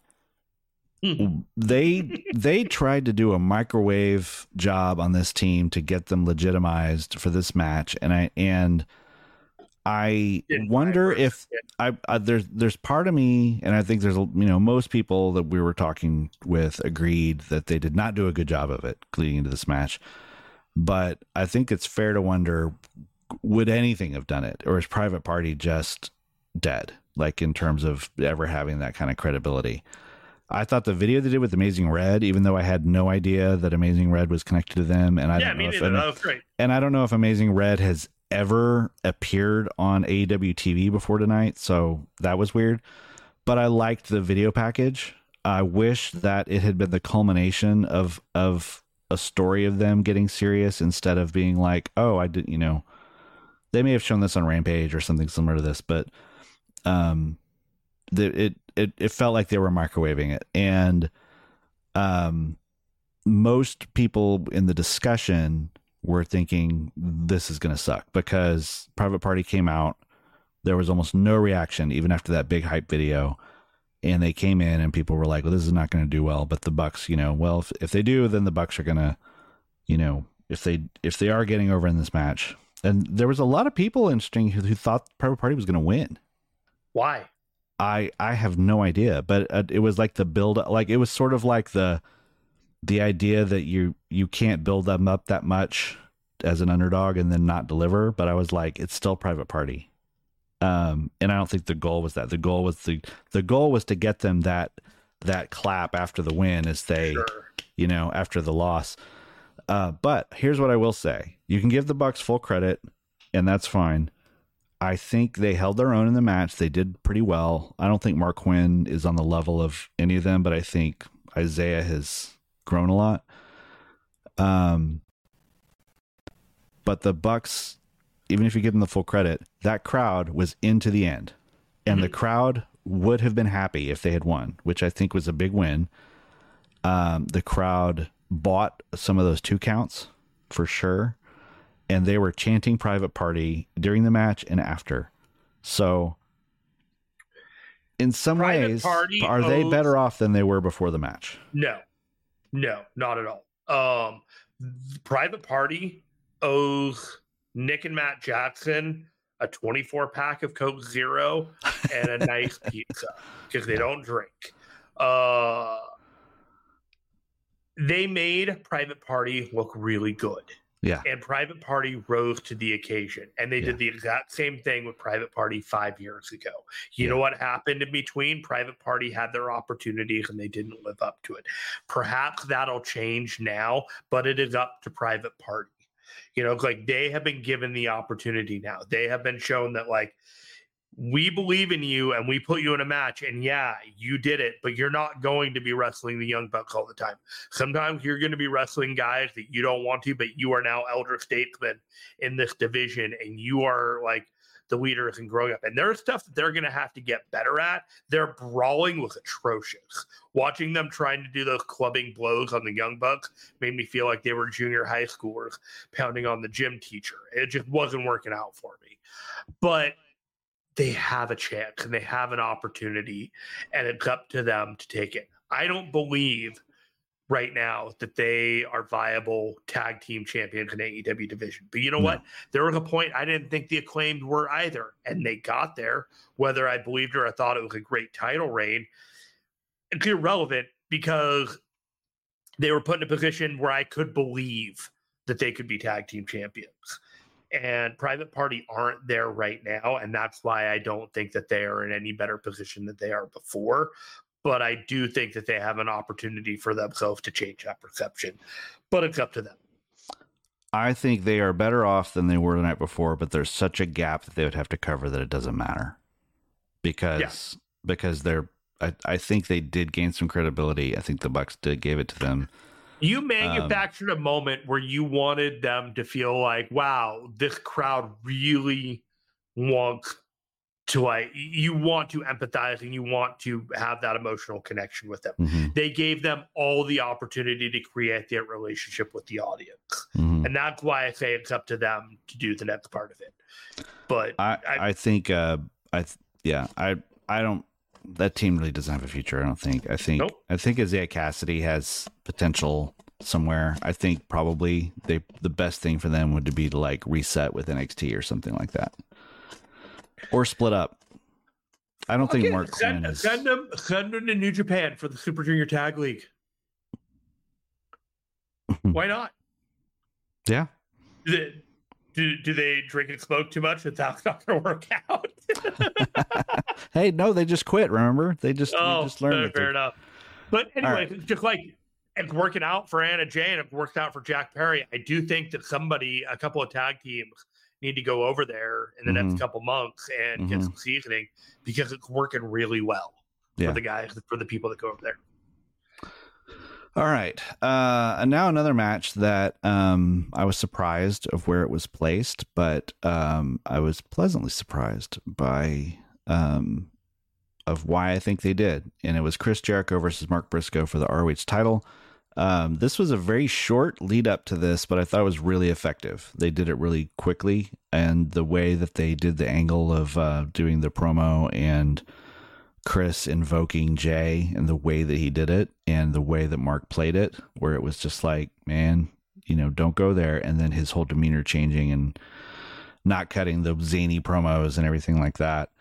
they they tried to do a microwave job on this team to get them legitimized for this match, and I and I Didn't wonder work. if I, I there's there's part of me, and I think there's you know most people that we were talking with agreed that they did not do a good job of it leading into this match. But I think it's fair to wonder, would anything have done it, or is Private Party just dead? Like in terms of ever having that kind of credibility. I thought the video they did with Amazing Red, even though I had no idea that Amazing Red was connected to them, and I Yeah, don't me know if neither. and, That was great. and I don't know if Amazing Red has ever appeared on A E W T V before tonight, so that was weird. But I liked the video package. I wish that it had been the culmination of of a story of them getting serious instead of being like, oh, I did, you know, they may have shown this on Rampage or something similar to this, but um, the, it it it felt like they were microwaving it, and um, most people in the discussion were thinking this is going to suck because Private Party came out. There was almost no reaction, even after that big hype video. And they came in and people were like, well, this is not going to do well. But the Bucks, you know, well, if, if they do, then the Bucks are going to, you know, if they, if they are getting over in this match. And there was a lot of people interesting who, who thought Private Party was going to win. Why? I, I have no idea, but uh, it was like the build, like it was sort of like the, the idea that you you can't build them up that much as an underdog and then not deliver. But I was like, it's still Private Party. Um, and I don't think the goal was that. The goal was the the goal was to get them that that clap after the win as they, Sure. you know, after the loss. Uh, but here's what I will say. You can give the Bucks full credit, and that's fine. I think they held their own in the match. They did pretty well. I don't think Mark Quinn is on the level of any of them, but I think Isaiah has grown a lot. Um, but the Bucks, even if you give them the full credit, that crowd was into the end, and Mm-hmm. the crowd would have been happy if they had won, which I think was a big win. Um, the crowd bought some of those two counts for sure, and they were chanting Private Party during the match and after. So in some Private ways, Party are they owes- better off than they were before the match? No, no, not at all. Um, Private Party owes Nick and Matt Jackson a twenty-four pack of Coke Zero and a nice pizza because they don't drink. Uh, they made Private Party look really good. Yeah. And Private Party rose to the occasion. And they Yeah. did the exact same thing with Private Party five years ago. You Yeah. know what happened in between? Private Party had their opportunities and they didn't live up to it. Perhaps that'll change now, but it is up to Private Party. You know, like they have been given the opportunity now. They have been shown that, like, we believe in you and we put you in a match, and yeah, you did it, but you're not going to be wrestling the Young Bucks all the time. Sometimes you're going to be wrestling guys that you don't want to, but you are now elder statesmen in this division, and you are like the leaders and growing up. And there's stuff that they're going to have to get better at. Their brawling was atrocious. Watching them trying to do those clubbing blows on the Young Bucks made me feel like they were junior high schoolers pounding on the gym teacher. It just wasn't working out for me. But they have a chance and they have an opportunity, and it's up to them to take it. I don't believe right now that they are viable tag team champions in the A E W division. But you know no. what? There was a point I didn't think the Acclaimed were either, and they got there. Whether I believed or I thought it was a great title reign, it's irrelevant because they were put in a position where I could believe that they could be tag team champions. And Private Party aren't there right now, and that's why I don't think that they are in any better position than they are before. But I do think that they have an opportunity for themselves to change that perception. But it's up to them. I think they are better off than they were the night before, but there's such a gap that they would have to cover that it doesn't matter. Because yeah. because they're I, I think they did gain some credibility. I think the Bucks did give it to them. You manufactured um, a moment where you wanted them to feel like, wow, this crowd really wants to, like, you want to empathize and you want to have that emotional connection with them. Mm-hmm. They gave them all the opportunity to create that relationship with the audience. Mm-hmm. And that's why I say it's up to them to do the next part of it. But I, I, I think, uh, I, yeah, I, I don't, that team really doesn't have a future. I don't think. I think. Nope. I think Isaiah Cassidy has potential somewhere. I think probably they the best thing for them would be to like reset with N X T or something like that, or split up. I don't okay, think Mark send, Quinn is. Send them, send them to New Japan for the Super Junior Tag League. Why not? Yeah. Do, do, do they drink and smoke too much? That's not going to work out. Hey, no, they just quit. Remember, they just oh, they just learned. Fair enough. But anyway, right. just like it's working out for Anna Jay and it worked out for Jack Perry. I do think that somebody, a couple of tag teams, need to go over there in the mm-hmm. next couple months and mm-hmm. get some seasoning because it's working really well yeah. for the guys, for the people that go over there. All right. Uh, and now another match that um, I was surprised of where it was placed, but um, I was pleasantly surprised by um, of why I think they did. And it was Chris Jericho versus Mark Briscoe for the R O H title. Um, this was a very short lead up to this, but I thought it was really effective. They did it really quickly, and the way that they did the angle of uh, doing the promo and Chris invoking Jay and the way that he did it and the way that Mark played it, where it was just like, man, you know, don't go there. And then his whole demeanor changing and not cutting the zany promos and everything like that.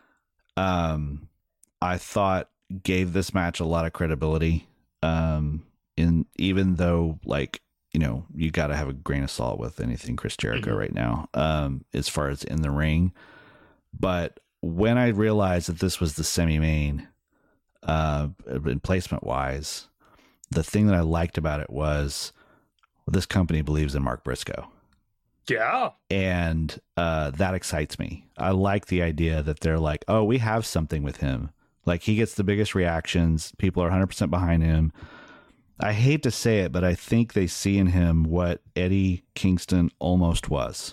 Um, I thought gave this match a lot of credibility. Um, in even though, like, you know, you got to have a grain of salt with anything Chris Jericho mm-hmm. right now, um, as far as in the ring. But when I realized that this was the semi-main, uh, in placement wise, the thing that I liked about it was well, this company believes in Mark Briscoe. Yeah. And uh, that excites me. I like the idea that they're like, oh, we have something with him. Like, he gets the biggest reactions. People are one hundred percent behind him. I hate to say it, but I think they see in him what Eddie Kingston almost was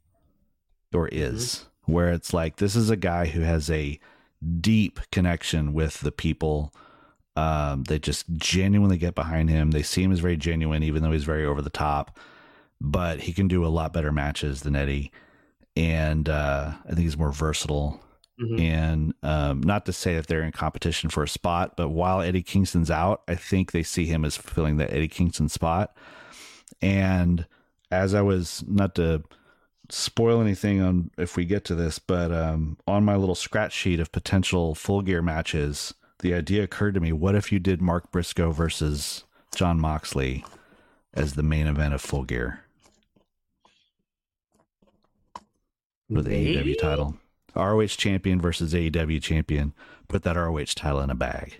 or is. Mm-hmm. Where it's like, this is a guy who has a deep connection with the people. Um, they just genuinely get behind him. They see him as very genuine, even though he's very over the top. But he can do a lot better matches than Eddie. And uh, I think he's more versatile. Mm-hmm. And um, not to say that they're in competition for a spot, but while Eddie Kingston's out, I think they see him as fulfilling that Eddie Kingston spot. And as I was, not to spoil anything on if we get to this, but um, on my little scratch sheet of potential Full Gear matches, the idea occurred to me, what if you did Mark Briscoe versus Jon Moxley as the main event of Full Gear? for the Maybe? A E W title. R O H champion versus A E W champion. Put that R O H title in a bag.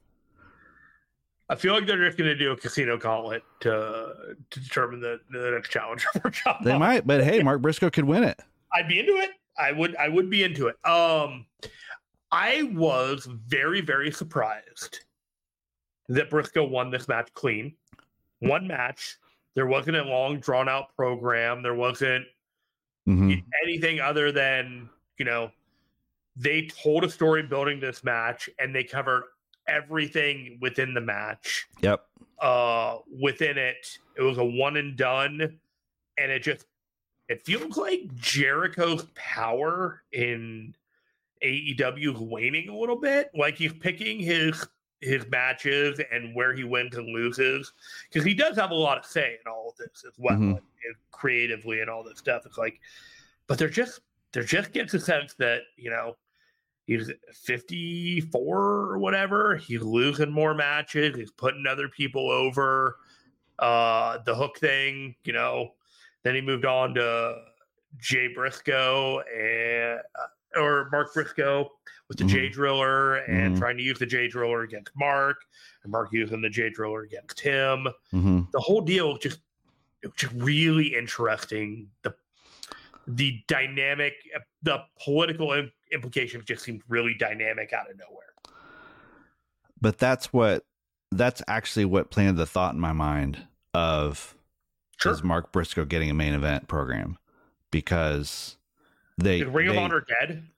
I feel like they're just going to do a casino gauntlet to to determine the, the next challenger for John. They might, but hey, Mark Briscoe could win it. I'd be into it. I would. I would be into it. Um, I was very, very surprised that Briscoe won this match clean. One match. There wasn't a long, drawn out program. There wasn't Mm-hmm. anything other than, you know, they told a story building this match, and they covered everything within the match. Yep. Uh, within it, it was a one and done, and it just it feels like Jericho's power in A E W is waning a little bit. Like he's picking his his matches and where he wins and loses, because he does have a lot of say in all of this as well, Mhm. and, and creatively and all this stuff. It's like, but they're just they're just gets a sense that, you know, he's fifty-four or whatever. He's losing more matches. He's putting other people over. Uh, the Hook thing, you know. Then he moved on to Jay Briscoe and uh, or Mark Briscoe with the Mhm. J Driller, and Mhm. trying to use the J Driller against Mark, and Mark using the J Driller against him. Mm-hmm. The whole deal just it was just really interesting. The the dynamic, the political im- implications just seemed really dynamic out of nowhere. But that's what that's actually what planted the thought in my mind of Sure. is Mark Briscoe getting a main event program, because they Is Ring of they- Honor dead?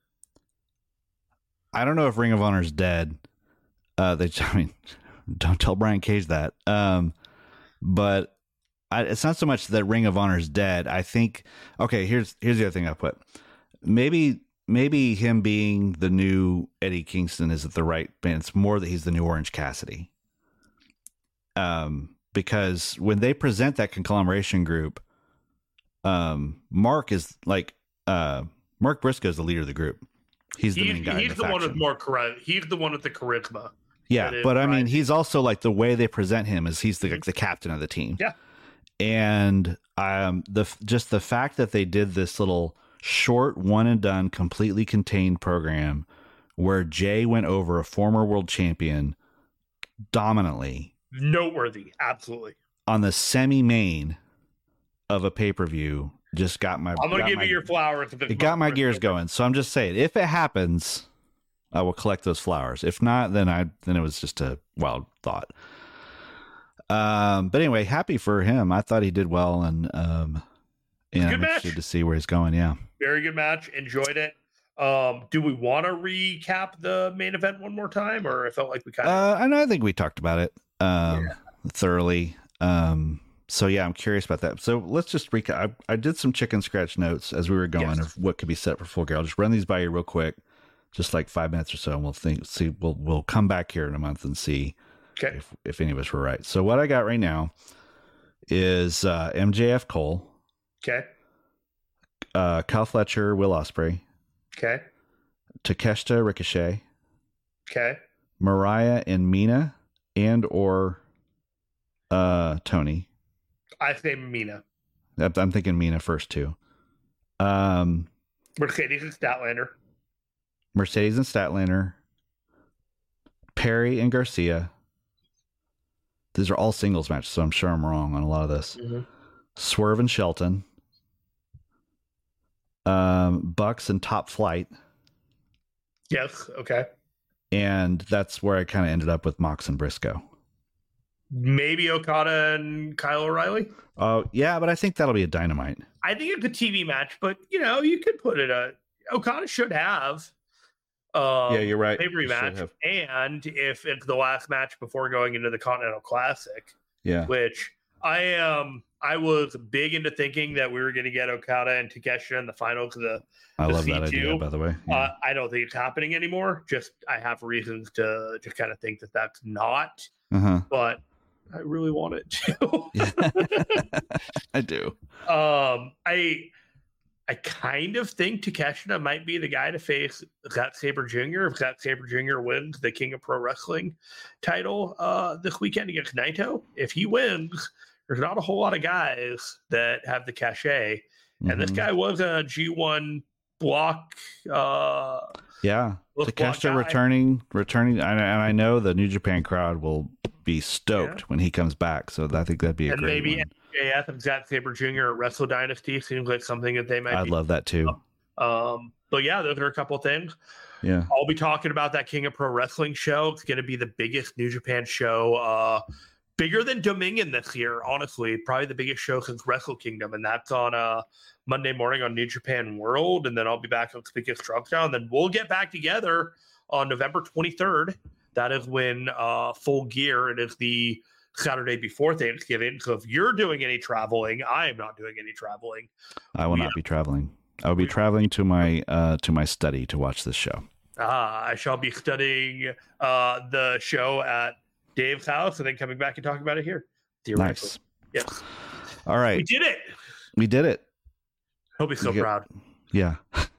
I don't know if Ring of Honor's dead. Uh, they, I mean, don't tell Brian Cage that. Um, but I, it's not so much that Ring of Honor's dead. I think. Okay, here's here's the other thing I put. Maybe maybe him being the new Eddie Kingston isn't the right. It's more that he's the new Orange Cassidy. Um, because when they present that conglomeration group, um, Mark is like uh, Mark Briscoe is the leader of the group. He's the He's, main guy. he's in the, the, one with faction. more charisma. He's the one with the charisma. Yeah, that is but I mean, Brian. he's also like the way they present him is he's the like, the captain of the team. Yeah. And um, the just the fact that they did this little short, one and done, completely contained program where Jay went over a former world champion dominantly Noteworthy, absolutely. on the semi main of a pay per view just got my. I'm gonna got give my, you your flowers. If it's It got my Mark gears Briscoe. going. So I'm just saying, if it happens, I will collect those flowers. If not, then I then it was just a wild thought. Um, but anyway, happy for him. I thought he did well, and um, and Good I'm match. interested to see where he's going. Yeah. Very good match. Enjoyed it. Um, do we want to recap the main event one more time, or I felt like we kind of Uh, and I think we talked about it um, thoroughly. Um, so yeah, I'm curious about that. So let's just recap. I, I did some chicken scratch notes as we were going Yes. of what could be set for Full Gear. I'll just run these by you real quick, just like five minutes or so, and we'll think. See, we'll we'll come back here in a month and see okay? if if any of us were right. So what I got right now is uh, M J F Cole, Okay, uh, Kyle Fletcher, Will Ospreay, okay, Takeshita Ricochet, okay. Mariah and Mina, and or uh, Tony. I say Mina. I'm I'm thinking Mina first too. Um, Mercedes and Statlander. Mercedes and Statlander, Perry and Garcia. These are all singles matches, so I'm sure I'm wrong on a lot of this. Mm-hmm. Swerve and Shelton, um, Bucks and Top Flight, Yes. Okay. and that's where I kind of ended up with Mox and Briscoe. Maybe Okada and Kyle O'Reilly. Oh yeah, but I think that'll be a Dynamite. I think it's a T V match, but you know, you could put it a Okada should have. Um, Yeah, you're right. Pay-per-view You should match, have. and if it's the last match before going into the Continental Classic, Yeah, which I am, I was big into thinking that we were going to get Okada and Takeshita in the finals of the. I the love that C two. idea. By the way, yeah. Uh, I don't think it's happening anymore. Just I have reasons to to kind of think that that's not, uh-huh. but I really want it to. I do. Um, I I kind of think Takeshita might be the guy to face Zack Sabre Junior If Zack Sabre Junior wins the King of Pro Wrestling title uh, this weekend against Naito, if he wins, there's not a whole lot of guys that have the cachet. And this Mhm. guy was a G one block. Uh, yeah, Takeshita returning, returning, and, and I know the New Japan crowd will be stoked yeah. when he comes back. So I think that'd be a and great maybe one. M J F and Zack Sabre Junior at Wrestle Dynasty seems like something that they might. I'd be love that too. Um, but yeah, those are a couple of things. Yeah, I'll be talking about that King of Pro Wrestling show. It's going to be the biggest New Japan show, uh, bigger than Dominion this year. Honestly, probably the biggest show since Wrestle Kingdom, and that's on uh, Monday morning on New Japan World. And then I'll be back on Speak Strong Style, and then we'll get back together on November twenty-third. That is when uh, Full Gear. It is the Saturday before Thanksgiving. So if you're doing any traveling, I am not doing any traveling. I will we not have- be traveling. I will be traveling to my uh, to my study to watch this show. Ah, I shall be studying uh, the show at Dave's house and then coming back and talking about it here. Nice. Yes. All right. We did it. We did it. He'll be so get, proud. Yeah.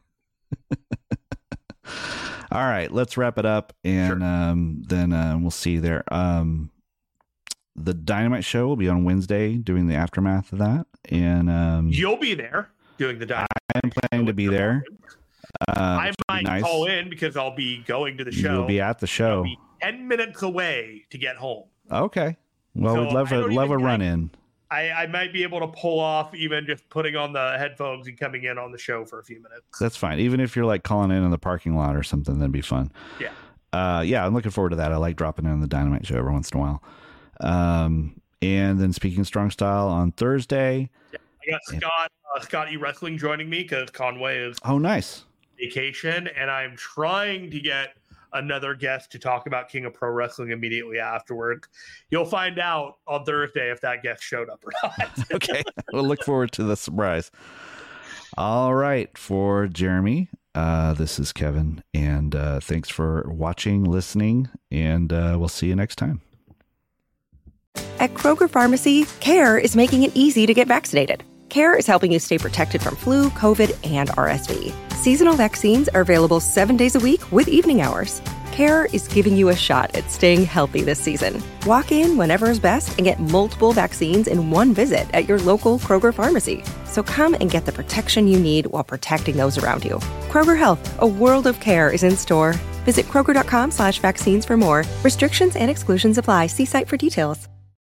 All right. Let's wrap it up, and sure. um, then uh, we'll see you there. Um, the Dynamite show will be on Wednesday, doing the aftermath of that, and um, you'll be there. Doing the Dynamite. I am planning to be there. Uh, I might nice. call in because I'll be going to the show. You'll be at the show. I'll be ten minutes away to get home. Okay. Well, so we'd love a love a run in. I, I might be able to pull off even just putting on the headphones and coming in on the show for a few minutes. That's fine. Even if you're like calling in in the parking lot or something, that'd be fun. Yeah. Uh, yeah, I'm looking forward to that. I like dropping in on the Dynamite show every once in a while. Um, and then Speaking Strong Style on Thursday. Yeah. I got Scott. Uh, Scott E Wrestling joining me because Conway is oh nice vacation, and I'm trying to get another guest to talk about King of Pro Wrestling immediately afterwards. You'll find out on Thursday if that guest showed up or not. Okay, we'll look forward to the surprise. All right, for Jeremy, uh, this is Kevin, and uh, thanks for watching, listening, and uh, we'll see you next time. At Kroger Pharmacy, CARE is making it easy to get vaccinated. CARE is helping you stay protected from flu, COVID, and R S V. Seasonal vaccines are available seven days a week with evening hours. CARE is giving you a shot at staying healthy this season. Walk in whenever is best and get multiple vaccines in one visit at your local Kroger Pharmacy. So come and get the protection you need while protecting those around you. Kroger Health, a world of care is in store. Visit Kroger.com slash vaccines for more. Restrictions and exclusions apply. See site for details.